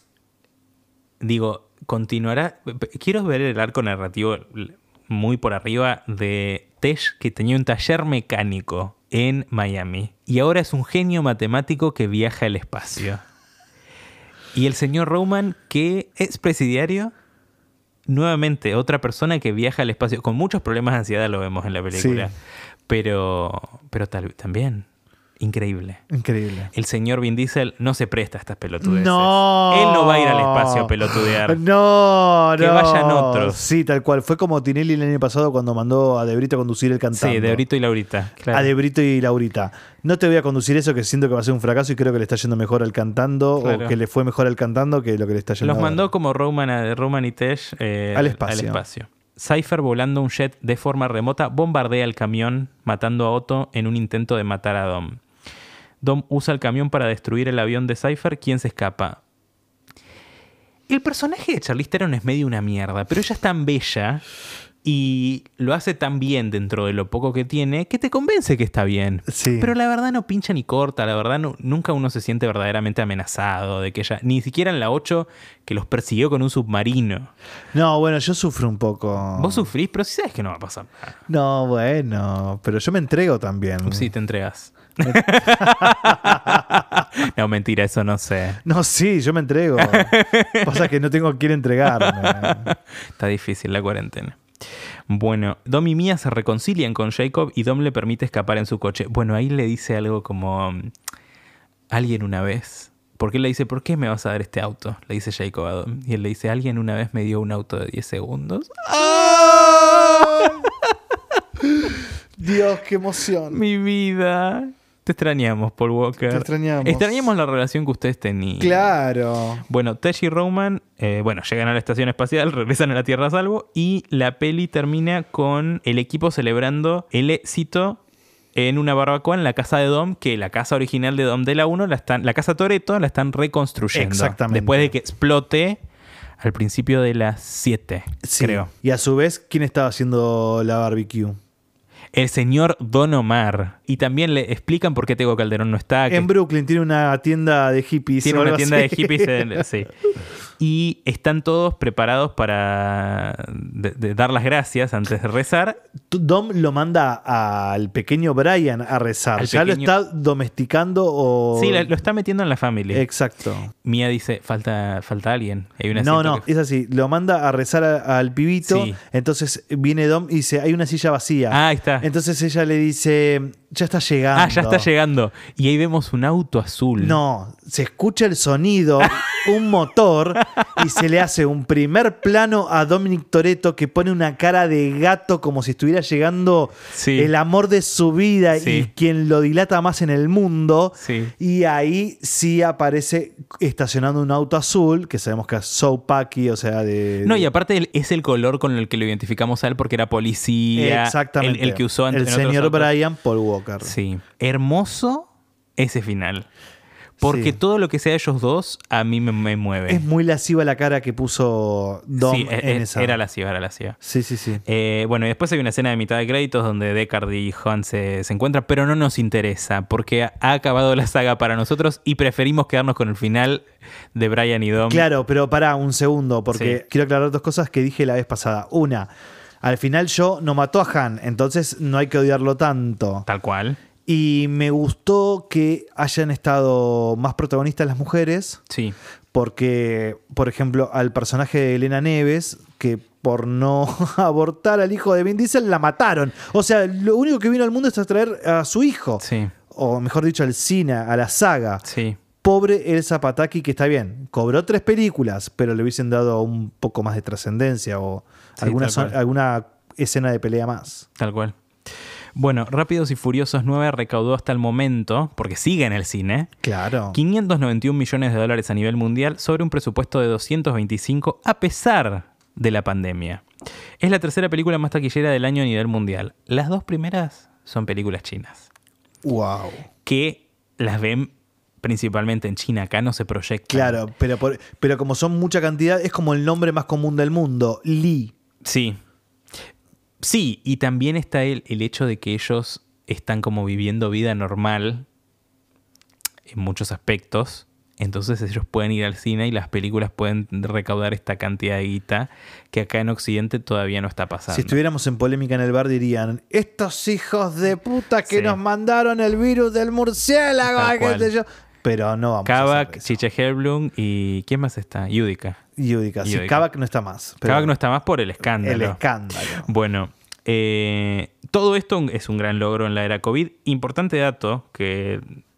Speaker 1: Digo, continuará. Quiero ver el arco narrativo muy por arriba de Tej, que tenía un taller mecánico en Miami. Y ahora es un genio matemático que viaja al espacio. Y el señor Roman, que es presidiario. Nuevamente, otra persona que viaja al espacio. Con muchos problemas de ansiedad lo vemos en la película.
Speaker 2: Sí.
Speaker 1: Pero, pero tal, también, increíble.
Speaker 2: Increíble.
Speaker 1: El señor Vin Diesel no se presta a estas pelotudeces.
Speaker 2: No.
Speaker 1: Él no va a ir al espacio a pelotudear.
Speaker 2: No,
Speaker 1: Que
Speaker 2: no.
Speaker 1: vayan otros.
Speaker 2: Sí, tal cual. Fue como Tinelli el año pasado cuando mandó a De Brito a conducir el cantando.
Speaker 1: Sí, de Brito y Laurita. Claro.
Speaker 2: A De Brito y Laurita. No te voy a conducir eso, que siento que va a ser un fracaso y creo que le está yendo mejor al cantando,
Speaker 1: Claro.
Speaker 2: o que le fue mejor al cantando que lo que le está yendo
Speaker 1: Los
Speaker 2: ahora.
Speaker 1: mandó como Roman, a- Roman y Tej eh,
Speaker 2: Al espacio.
Speaker 1: al espacio. Cypher, volando un jet de forma remota, bombardea el camión, matando a Otto en un intento de matar a Dom. Dom usa el camión para destruir el avión de Cypher, quien se escapa. El personaje de Charlize Theron es medio una mierda, pero ella es tan bella y lo hace tan bien dentro de lo poco que tiene que te convence que está bien.
Speaker 2: Sí.
Speaker 1: Pero la verdad no pincha ni corta, la verdad no- nunca uno se siente verdaderamente amenazado de que ella, ni siquiera en la ocho que los persiguió con un submarino.
Speaker 2: No, bueno, yo sufro un poco.
Speaker 1: Vos sufrís, pero si sabes que no va a pasar nada.
Speaker 2: No, bueno, pero yo me entrego también.
Speaker 1: Sí, te entregas. No, mentira, eso no sé.
Speaker 2: No, sí, yo me entrego. Pasa que no tengo a quién entregarme.
Speaker 1: Está difícil la cuarentena. Bueno, Dom y Mia se reconcilian con Jacob y Dom le permite escapar en su coche. Bueno, ahí le dice algo como... um, alguien una vez... Porque él le dice, ¿por qué me vas a dar este auto? Le dice Jacob a Dom. Y él le dice, alguien una vez me dio un auto de diez segundos.
Speaker 2: Dios, qué emoción.
Speaker 1: Mi vida. Te extrañamos, Paul Walker.
Speaker 2: Te extrañamos.
Speaker 1: Extrañamos la relación que ustedes tenían.
Speaker 2: Claro.
Speaker 1: Bueno, Tej y Roman, eh, bueno, llegan a la estación espacial, regresan a la Tierra a salvo y la peli termina con el equipo celebrando el éxito en una barbacoa en la casa de Dom, que la casa original de Dom de la uno, la, están, la casa Toretto, la están reconstruyendo.
Speaker 2: Exactamente.
Speaker 1: Después de que explote al principio de las siete,
Speaker 2: Sí.
Speaker 1: creo.
Speaker 2: Y a su vez, ¿quién estaba haciendo la barbecue?
Speaker 1: El señor Don Omar. Y también le explican por qué Tego Calderón no está. que
Speaker 2: En Brooklyn tiene una tienda de hippies.
Speaker 1: tiene
Speaker 2: o
Speaker 1: una
Speaker 2: algo
Speaker 1: tienda
Speaker 2: así.
Speaker 1: de hippies. En- sí. Y están todos preparados para de- de dar las gracias antes de rezar.
Speaker 2: Dom lo manda al pequeño Brian a rezar.
Speaker 1: Al
Speaker 2: ¿Ya
Speaker 1: pequeño-
Speaker 2: lo está domesticando o...?
Speaker 1: Sí, la- lo está metiendo en la familia.
Speaker 2: Exacto.
Speaker 1: Mía dice, falta, falta alguien. Hay una
Speaker 2: No,
Speaker 1: asiento
Speaker 2: no,
Speaker 1: que-
Speaker 2: es así. Lo manda a rezar a- al pibito.
Speaker 1: Sí.
Speaker 2: Entonces viene Dom y dice, hay una silla vacía.
Speaker 1: Ah, ahí está.
Speaker 2: Entonces ella le dice, ya está llegando.
Speaker 1: Ah, ya está llegando. Y ahí vemos un auto azul.
Speaker 2: No, se escucha el sonido, un motor, y se le hace un primer plano a Dominic Toretto que pone una cara de gato como si estuviera llegando
Speaker 1: Sí.
Speaker 2: el amor de su vida
Speaker 1: Sí.
Speaker 2: y quien lo dilata más en el mundo.
Speaker 1: Sí.
Speaker 2: Y ahí sí aparece estacionando un auto azul, que sabemos que es So Paki, o sea, de...
Speaker 1: No, y aparte él- es el color con el que lo identificamos a él porque era policía.
Speaker 2: Exactamente.
Speaker 1: El, el que usó en,
Speaker 2: el
Speaker 1: en otros
Speaker 2: señor
Speaker 1: autos.
Speaker 2: Brian Paul Walker.
Speaker 1: Sí. Hermoso ese final. Porque
Speaker 2: Sí.
Speaker 1: todo lo que sea ellos dos a mí me, me mueve.
Speaker 2: Es muy lasciva la cara que puso Dom
Speaker 1: sí,
Speaker 2: en
Speaker 1: e-
Speaker 2: esa.
Speaker 1: era lasciva, era lasciva.
Speaker 2: Sí, sí, sí.
Speaker 1: Eh, bueno, y después hay una escena de mitad de créditos donde Deckard y Joan se, se encuentran, pero no nos interesa porque ha, ha acabado la saga para nosotros y preferimos quedarnos con el final de Brian y Dom.
Speaker 2: Claro, pero pará un segundo, porque
Speaker 1: Sí.
Speaker 2: quiero aclarar dos cosas que dije la vez pasada. Una, al final yo no mató a Han, entonces no hay que odiarlo tanto.
Speaker 1: Tal cual.
Speaker 2: Y me gustó que hayan estado más protagonistas las mujeres,
Speaker 1: Sí.
Speaker 2: porque, por ejemplo, al personaje de Elena Neves, que por no abortar al hijo de Vin Diesel, la mataron. O sea, lo único que vino al mundo es a traer a su hijo.
Speaker 1: Sí.
Speaker 2: O mejor dicho, al cine, a la saga.
Speaker 1: Sí.
Speaker 2: Pobre Elsa Pataky, que está bien, cobró tres películas, pero le hubiesen dado un poco más de trascendencia o
Speaker 1: Sí,
Speaker 2: alguna,
Speaker 1: tal
Speaker 2: so-
Speaker 1: cual.
Speaker 2: alguna escena de pelea más.
Speaker 1: Tal cual. Bueno, Rápidos y Furiosos nueve recaudó hasta el momento, porque sigue en el cine,
Speaker 2: Claro.
Speaker 1: quinientos noventa y un millones de dólares a nivel mundial sobre un presupuesto de doscientos veinticinco a pesar de la pandemia. Es la tercera película más taquillera del año a nivel mundial. Las dos primeras son películas chinas,
Speaker 2: Wow.
Speaker 1: que las ven principalmente en China. Acá no se proyectan.
Speaker 2: Claro, pero, por- pero como son mucha cantidad, es como el nombre más común del mundo, Lee.
Speaker 1: Sí. Sí, y también está el, el hecho de que ellos están como viviendo vida normal en muchos aspectos. Entonces ellos pueden ir al cine y las películas pueden recaudar esta cantidad de guita que acá en Occidente todavía no está pasando.
Speaker 2: Si estuviéramos en polémica en el bar dirían, estos hijos de puta que
Speaker 1: Sí.
Speaker 2: nos mandaron el virus del murciélago,
Speaker 1: Tal
Speaker 2: ay, qué
Speaker 1: cual.
Speaker 2: sé yo. Pero no vamos a
Speaker 1: Kavak,
Speaker 2: hacer eso.
Speaker 1: Chiche Helblum y... ¿quién más está? Yudica.
Speaker 2: Yudica. Sí,
Speaker 1: Yudica.
Speaker 2: Kavak no está más. pero
Speaker 1: Kavak no está más por el escándalo.
Speaker 2: El escándalo.
Speaker 1: Bueno, eh, todo esto es un gran logro en la era COVID. Importante dato que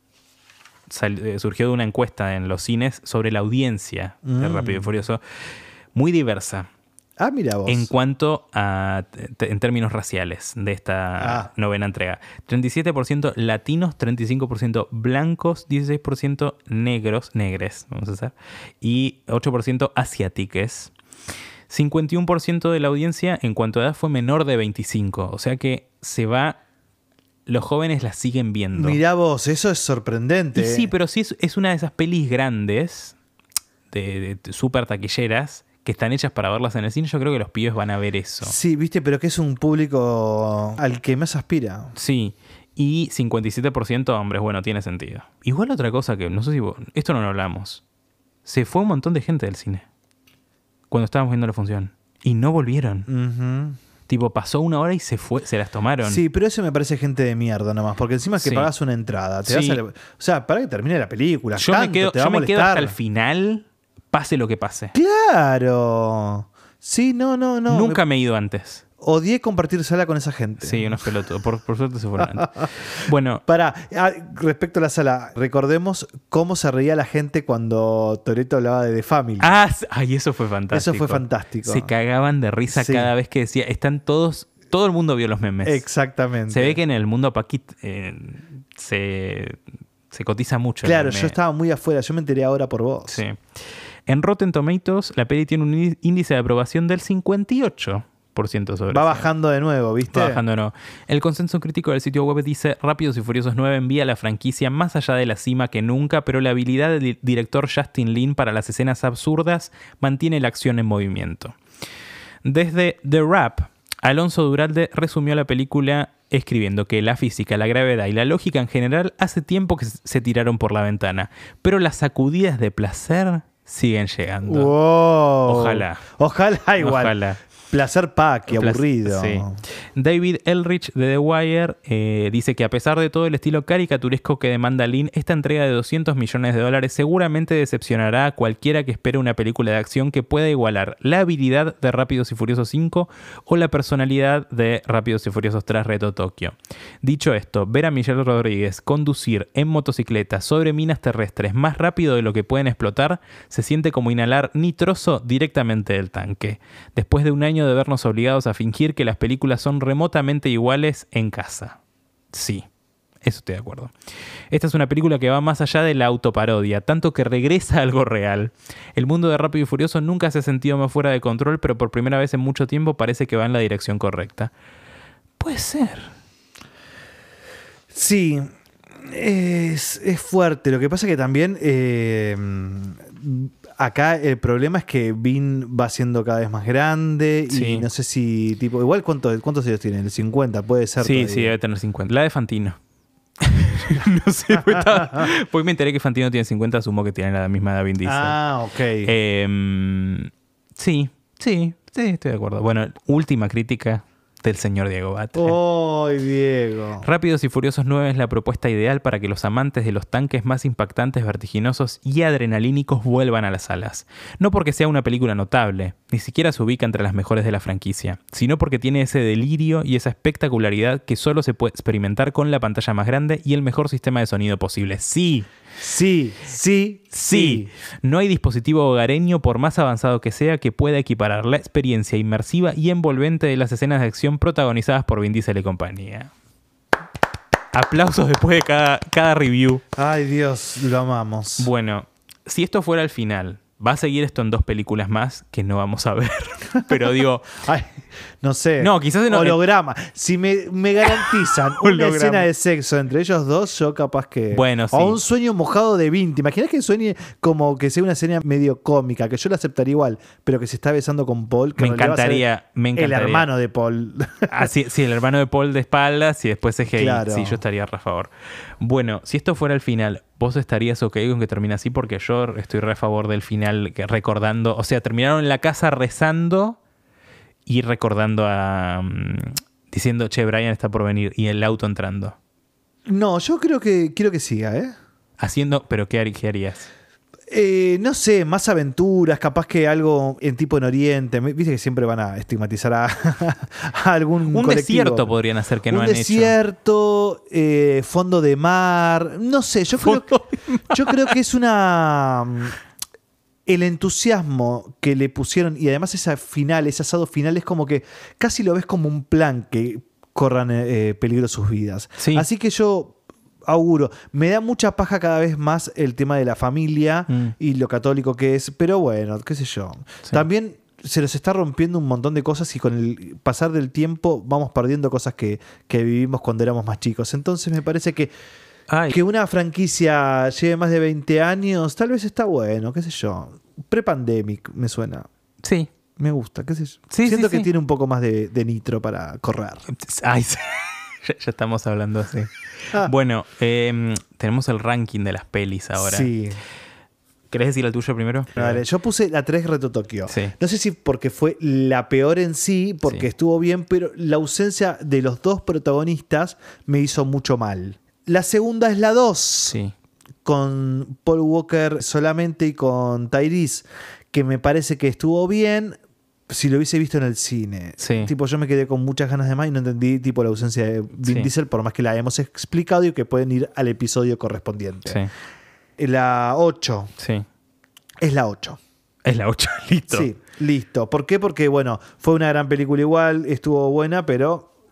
Speaker 1: sal- eh, surgió de una encuesta en los cines sobre la audiencia de
Speaker 2: Mm.
Speaker 1: Rápido y Furioso. Muy diversa
Speaker 2: Ah, mira vos.
Speaker 1: en cuanto a, te- en términos raciales de esta
Speaker 2: Ah.
Speaker 1: novena entrega. treinta y siete por ciento latinos, treinta y cinco por ciento blancos, dieciséis por ciento negros, negres, vamos a hacer, y ocho por ciento asiátiques. cincuenta y uno por ciento de la audiencia en cuanto a edad fue menor de veinticinco. O sea que se va... Los jóvenes la siguen viendo.
Speaker 2: Mirá vos, eso es sorprendente.
Speaker 1: Y sí, pero sí es, es una de esas pelis grandes, de, de súper taquilleras, que están hechas para verlas en el cine. Yo creo que los pibes van a ver eso.
Speaker 2: Sí, viste, pero que es un público al que más aspira.
Speaker 1: Sí. Y cincuenta y siete por ciento hombres. Bueno, tiene sentido. Igual otra cosa que, no sé si vos, esto no lo hablamos. Se fue un montón de gente del cine cuando estábamos viendo la función. Y no volvieron.
Speaker 2: Ujú.
Speaker 1: Tipo, pasó una hora y se fue, se las tomaron.
Speaker 2: Sí, pero eso me parece gente de mierda nomás, porque encima es que
Speaker 1: Sí.
Speaker 2: pagas una entrada. Te
Speaker 1: Sí.
Speaker 2: vas a la- o sea, para que termine la película.
Speaker 1: Yo
Speaker 2: tanto,
Speaker 1: me quedo,
Speaker 2: te va
Speaker 1: yo
Speaker 2: a
Speaker 1: me quedo hasta
Speaker 2: molestar.
Speaker 1: el final, pase lo que pase.
Speaker 2: Claro. Sí, no, no, no.
Speaker 1: Nunca me he ido antes.
Speaker 2: Odié compartir sala con esa gente.
Speaker 1: Sí, unos pelotudos. Por, por suerte se fueron antes. Bueno,
Speaker 2: Para, respecto a la sala, recordemos cómo se reía la gente cuando Toretto hablaba de The Family.
Speaker 1: ah, s- ay, eso fue fantástico.
Speaker 2: Eso fue fantástico.
Speaker 1: Se cagaban de risa
Speaker 2: Sí.
Speaker 1: cada vez que decía, están todos, todo el mundo vio los memes.
Speaker 2: Exactamente.
Speaker 1: Se ve que en el mundo Paquit eh, se, se cotiza mucho. el
Speaker 2: Claro,
Speaker 1: meme.
Speaker 2: yo estaba muy afuera, yo me enteré ahora por vos.
Speaker 1: Sí. En Rotten Tomatoes, la peli tiene un í- índice de aprobación del cincuenta y ocho por ciento sobre
Speaker 2: Va
Speaker 1: cien.
Speaker 2: bajando de nuevo, ¿viste?
Speaker 1: Va bajando de nuevo. El consenso crítico del sitio web dice: Rápidos y Furiosos nueve envía a la franquicia más allá de la cima que nunca, pero la habilidad del director Justin Lin para las escenas absurdas mantiene la acción en movimiento. Desde The Wrap, Alonso Duralde resumió la película escribiendo que la física, la gravedad y la lógica en general hace tiempo que se tiraron por la ventana, pero las sacudidas de placer siguen llegando.
Speaker 2: Wow.
Speaker 1: Ojalá.
Speaker 2: Ojalá igual.
Speaker 1: Ojalá.
Speaker 2: Placer pa, qué
Speaker 1: Placer,
Speaker 2: aburrido.
Speaker 1: sí. David Elrich de The Wire eh, dice que a pesar de todo el estilo caricaturesco que demanda Lin, esta entrega de doscientos millones de dólares seguramente decepcionará a cualquiera que espere una película de acción que pueda igualar la habilidad de Rápidos y Furiosos cinco o la personalidad de Rápidos y Furiosos tres Reto Tokio. Dicho esto, ver a Michelle Rodríguez conducir en motocicleta sobre minas terrestres más rápido de lo que pueden explotar se siente como inhalar nitroso directamente del tanque. Después de un año de vernos obligados a fingir que las películas son remotamente iguales en casa. Sí, eso estoy de acuerdo. Esta es una película que va más allá de la autoparodia, tanto que regresa a algo real. El mundo de Rápido y Furioso nunca se ha sentido más fuera de control, pero por primera vez en mucho tiempo parece que va en la dirección correcta. Puede ser.
Speaker 2: Sí, es, es fuerte. Lo que pasa es que también eh, acá el problema es que Vin va siendo cada vez más grande y
Speaker 1: Sí.
Speaker 2: no sé si, tipo, igual cuánto, cuántos años tiene, el cincuenta, puede ser.
Speaker 1: Sí,
Speaker 2: todavía.
Speaker 1: sí, debe tener cincuenta. La de Fantino. No sé, pues, estaba- pues me enteré que Fantino tiene cincuenta, asumo que tiene la misma de Vin Diesel.
Speaker 2: Ah, ok.
Speaker 1: Eh, sí, sí, sí, estoy de acuerdo. Bueno, última crítica del señor Diego Batre.
Speaker 2: ¡Ay, Diego!
Speaker 1: Rápidos y Furiosos nueve es la propuesta ideal para que los amantes de los tanques más impactantes, vertiginosos y adrenalínicos vuelvan a las salas. No porque sea una película notable, ni siquiera se ubica entre las mejores de la franquicia, sino porque tiene ese delirio y esa espectacularidad que solo se puede experimentar con la pantalla más grande y el mejor sistema de sonido posible. ¡Sí!
Speaker 2: Sí, sí,
Speaker 1: Sí, no hay dispositivo hogareño, por más avanzado que sea, que pueda equiparar la experiencia inmersiva y envolvente de las escenas de acción protagonizadas por Vin Diesel y compañía. Aplausos después de cada, cada review.
Speaker 2: Ay, Dios, lo amamos.
Speaker 1: Bueno, si esto fuera el final, va a seguir esto en dos películas más que no vamos a ver. Pero digo,
Speaker 2: Ay, no sé.
Speaker 1: No, quizás en-
Speaker 2: holograma. Si me, me garantizan una
Speaker 1: Holograma.
Speaker 2: escena de sexo entre ellos dos, yo capaz que.
Speaker 1: Bueno, sí.
Speaker 2: O un sueño mojado de Vin. ¿Te imaginas que sueñe como que sea una escena medio cómica? Que yo la aceptaría igual, pero que se está besando con Paul. Que
Speaker 1: me
Speaker 2: en realidad va a ser
Speaker 1: encantaría, me encantaría.
Speaker 2: El hermano de Paul.
Speaker 1: Ah, sí, sí, el hermano de Paul de espaldas y después C G I.
Speaker 2: Claro.
Speaker 1: Sí, yo estaría a favor. Bueno, si esto fuera el final, ¿vos estarías ok con que termine así? Porque yo estoy re a favor del final, que recordando... O sea, terminaron en la casa rezando y recordando a... um, diciendo, che, Brian está por venir, y el auto entrando.
Speaker 2: No, yo creo que quiero que siga, ¿eh?
Speaker 1: Haciendo... ¿Pero qué, har- qué harías?
Speaker 2: Eh, no sé, más aventuras, capaz que algo en tipo en Oriente. Viste que siempre van a estigmatizar a, a algún
Speaker 1: Un
Speaker 2: colectivo.
Speaker 1: desierto podrían hacer que no
Speaker 2: un
Speaker 1: han hecho.
Speaker 2: desierto, eh, fondo de mar. No sé, yo creo,
Speaker 1: Fondo
Speaker 2: yo creo que es una... El entusiasmo que le pusieron y además esa final, ese asado final es como que casi lo ves como un plan que corran eh, peligro sus vidas.
Speaker 1: Sí.
Speaker 2: Así que yo auguro, me da mucha paja cada vez más el tema de la familia
Speaker 1: Mm.
Speaker 2: y lo católico que es, pero bueno, qué sé yo.
Speaker 1: Sí.
Speaker 2: También se nos está rompiendo un montón de cosas y con el pasar del tiempo vamos perdiendo cosas que, que vivimos cuando éramos más chicos. Entonces me parece que
Speaker 1: Ay,
Speaker 2: que una franquicia lleve más de veinte años, tal vez está bueno, qué sé yo. Pre-pandemic me suena.
Speaker 1: sí.
Speaker 2: Me gusta, qué sé yo.
Speaker 1: Sí,
Speaker 2: Siento
Speaker 1: sí,
Speaker 2: que
Speaker 1: sí.
Speaker 2: tiene un poco más de, de nitro para correr.
Speaker 1: Ay, sí. ya, ya estamos hablando así.
Speaker 2: Ah.
Speaker 1: Bueno, eh, tenemos el ranking de las pelis ahora.
Speaker 2: Sí.
Speaker 1: ¿Querés decir el tuyo primero?
Speaker 2: Vale, yo puse la tres Reto Tokio.
Speaker 1: Sí.
Speaker 2: No sé si porque fue la peor en sí, porque
Speaker 1: Sí.
Speaker 2: estuvo bien, pero la ausencia de los dos protagonistas me hizo mucho mal. La segunda es la dos,
Speaker 1: Sí.
Speaker 2: con Paul Walker solamente y con Tyrese, que me parece que estuvo bien si lo hubiese visto en el cine.
Speaker 1: Sí.
Speaker 2: Tipo, yo me quedé con muchas ganas de más y no entendí tipo la ausencia de Vin
Speaker 1: Sí.
Speaker 2: Diesel, por más que la hemos explicado y que pueden ir al episodio correspondiente.
Speaker 1: Sí.
Speaker 2: La ocho
Speaker 1: Sí.
Speaker 2: es la ocho.
Speaker 1: Es la ocho, listo.
Speaker 2: Sí, listo. ¿Por qué? Porque, bueno, fue una gran película igual, estuvo buena, pero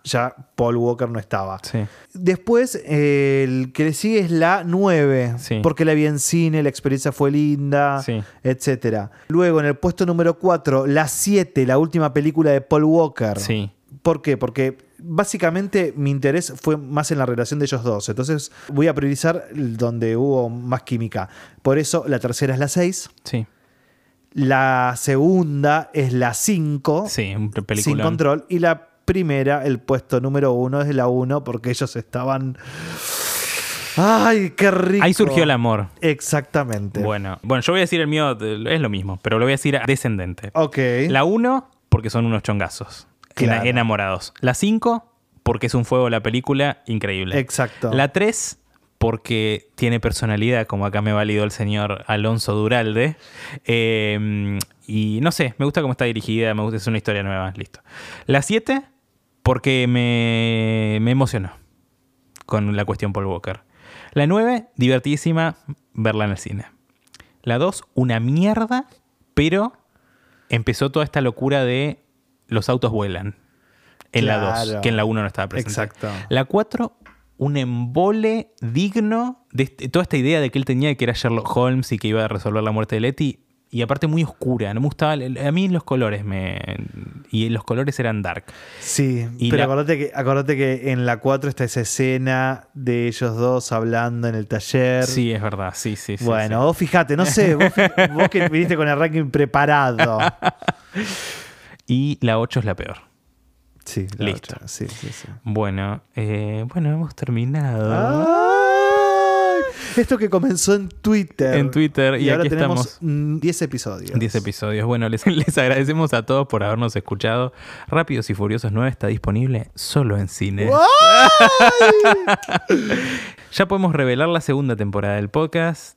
Speaker 2: ya Paul Walker no estaba.
Speaker 1: Sí.
Speaker 2: Después, eh, el que le sigue es la nueve,
Speaker 1: Sí.
Speaker 2: porque la vi en cine, la experiencia fue linda,
Speaker 1: Sí.
Speaker 2: etcétera. Luego, en el puesto número cuatro, la siete, la última película de Paul Walker.
Speaker 1: Sí.
Speaker 2: ¿Por qué? Porque básicamente mi interés fue más en la relación de ellos dos. Entonces voy a priorizar donde hubo más química. Por eso la tercera es la seis.
Speaker 1: Sí.
Speaker 2: La segunda es la cinco.
Speaker 1: Sí, un película.
Speaker 2: Sin control. Y la primera, el puesto número uno, es la uno, porque ellos estaban... ¡Ay, qué rico!
Speaker 1: Ahí surgió el amor.
Speaker 2: Exactamente.
Speaker 1: Bueno, bueno, yo voy a decir el mío, es lo mismo, pero lo voy a decir descendente.
Speaker 2: Ok.
Speaker 1: La uno, porque son unos chongazos.
Speaker 2: Claro.
Speaker 1: Enamorados. La cinco, porque es un fuego la película, increíble.
Speaker 2: Exacto.
Speaker 1: La tres, porque tiene personalidad, como acá me ha valido el señor Alonso Duralde. Eh, y no sé, me gusta cómo está dirigida, me gusta, es una historia nueva, listo. La siete, porque me, me emocionó con la cuestión Paul Walker. La nueve, divertidísima, verla en el cine. La dos, una mierda, pero empezó toda esta locura de los autos vuelan. En
Speaker 2: Claro.
Speaker 1: la dos, que en la uno no estaba presente.
Speaker 2: Exacto.
Speaker 1: La cuatro, un embole digno de este- toda esta idea de que él tenía que era Sherlock Holmes y que iba a resolver la muerte de Letty. Y aparte muy oscura, no me gustaba. A mí los colores me. Y los colores eran dark.
Speaker 2: Sí,
Speaker 1: Y
Speaker 2: pero
Speaker 1: la-
Speaker 2: acordate, que, acordate que en la cuatro está esa escena de ellos dos hablando en el taller.
Speaker 1: Sí, es verdad, sí, sí. sí,
Speaker 2: Bueno,
Speaker 1: sí.
Speaker 2: vos fíjate, no sé, vos, fi- vos que viniste con el ranking preparado.
Speaker 1: Y la ocho es la peor.
Speaker 2: Sí, la
Speaker 1: Listo.
Speaker 2: otra, sí, sí, sí.
Speaker 1: Bueno, eh, bueno, hemos terminado.
Speaker 2: ¡Ay! Esto que comenzó en Twitter.
Speaker 1: En Twitter, y
Speaker 2: ahora
Speaker 1: aquí
Speaker 2: tenemos
Speaker 1: estamos.
Speaker 2: mm, diez episodios.
Speaker 1: diez episodios. Bueno, les, les agradecemos a todos por habernos escuchado. Rápidos y Furiosos nueve está disponible solo en cine.
Speaker 2: ¡Ay!
Speaker 1: Ya podemos revelar la segunda temporada del podcast.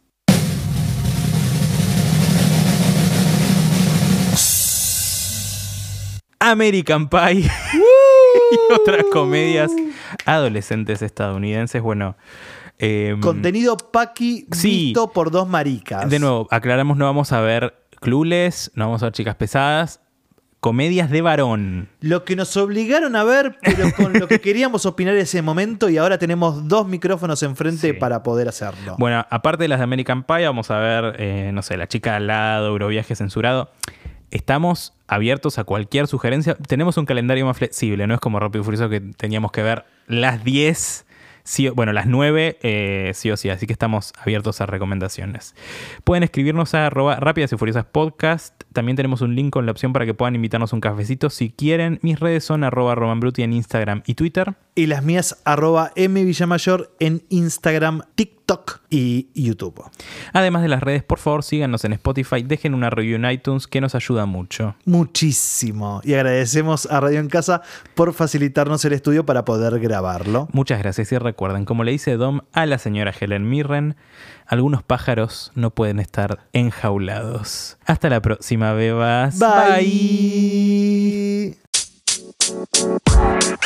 Speaker 1: American Pie y otras comedias adolescentes estadounidenses. Bueno, eh,
Speaker 2: Contenido Paqui
Speaker 1: Sí.
Speaker 2: visto por dos maricas.
Speaker 1: de nuevo, aclaramos, no vamos a ver Clueless, no vamos a ver Chicas Pesadas, comedias de varón.
Speaker 2: Lo que nos obligaron a ver, pero con lo que queríamos opinar en ese momento, y ahora tenemos dos micrófonos enfrente
Speaker 1: Sí.
Speaker 2: para poder hacerlo.
Speaker 1: Bueno, aparte de las de American Pie, vamos a ver, eh, no sé, La chica al lado, Euroviaje censurado. Estamos abiertos a cualquier sugerencia. Tenemos un calendario más flexible, no es como Rápido y Furioso que teníamos que ver las diez, sí, bueno, las nueve eh, sí o sí, así que estamos abiertos a recomendaciones. Pueden escribirnos a arroba Rápidas y Furiosas Podcast. También tenemos un link con la opción para que puedan invitarnos un cafecito si quieren. Mis redes son arroba romanbruti en Instagram y Twitter.
Speaker 2: Y las mías, arroba mvillamayor en Instagram, TikTok y YouTube.
Speaker 1: Además de las redes, por favor, síganos en Spotify, dejen una review en iTunes que nos ayuda mucho.
Speaker 2: Muchísimo. Y agradecemos a Radio en Casa por facilitarnos el estudio para poder grabarlo.
Speaker 1: Muchas gracias y recuerden, como le dice Dom a la señora Helen Mirren, algunos pájaros no pueden estar enjaulados. Hasta la próxima, bebas.
Speaker 2: Bye. Bye.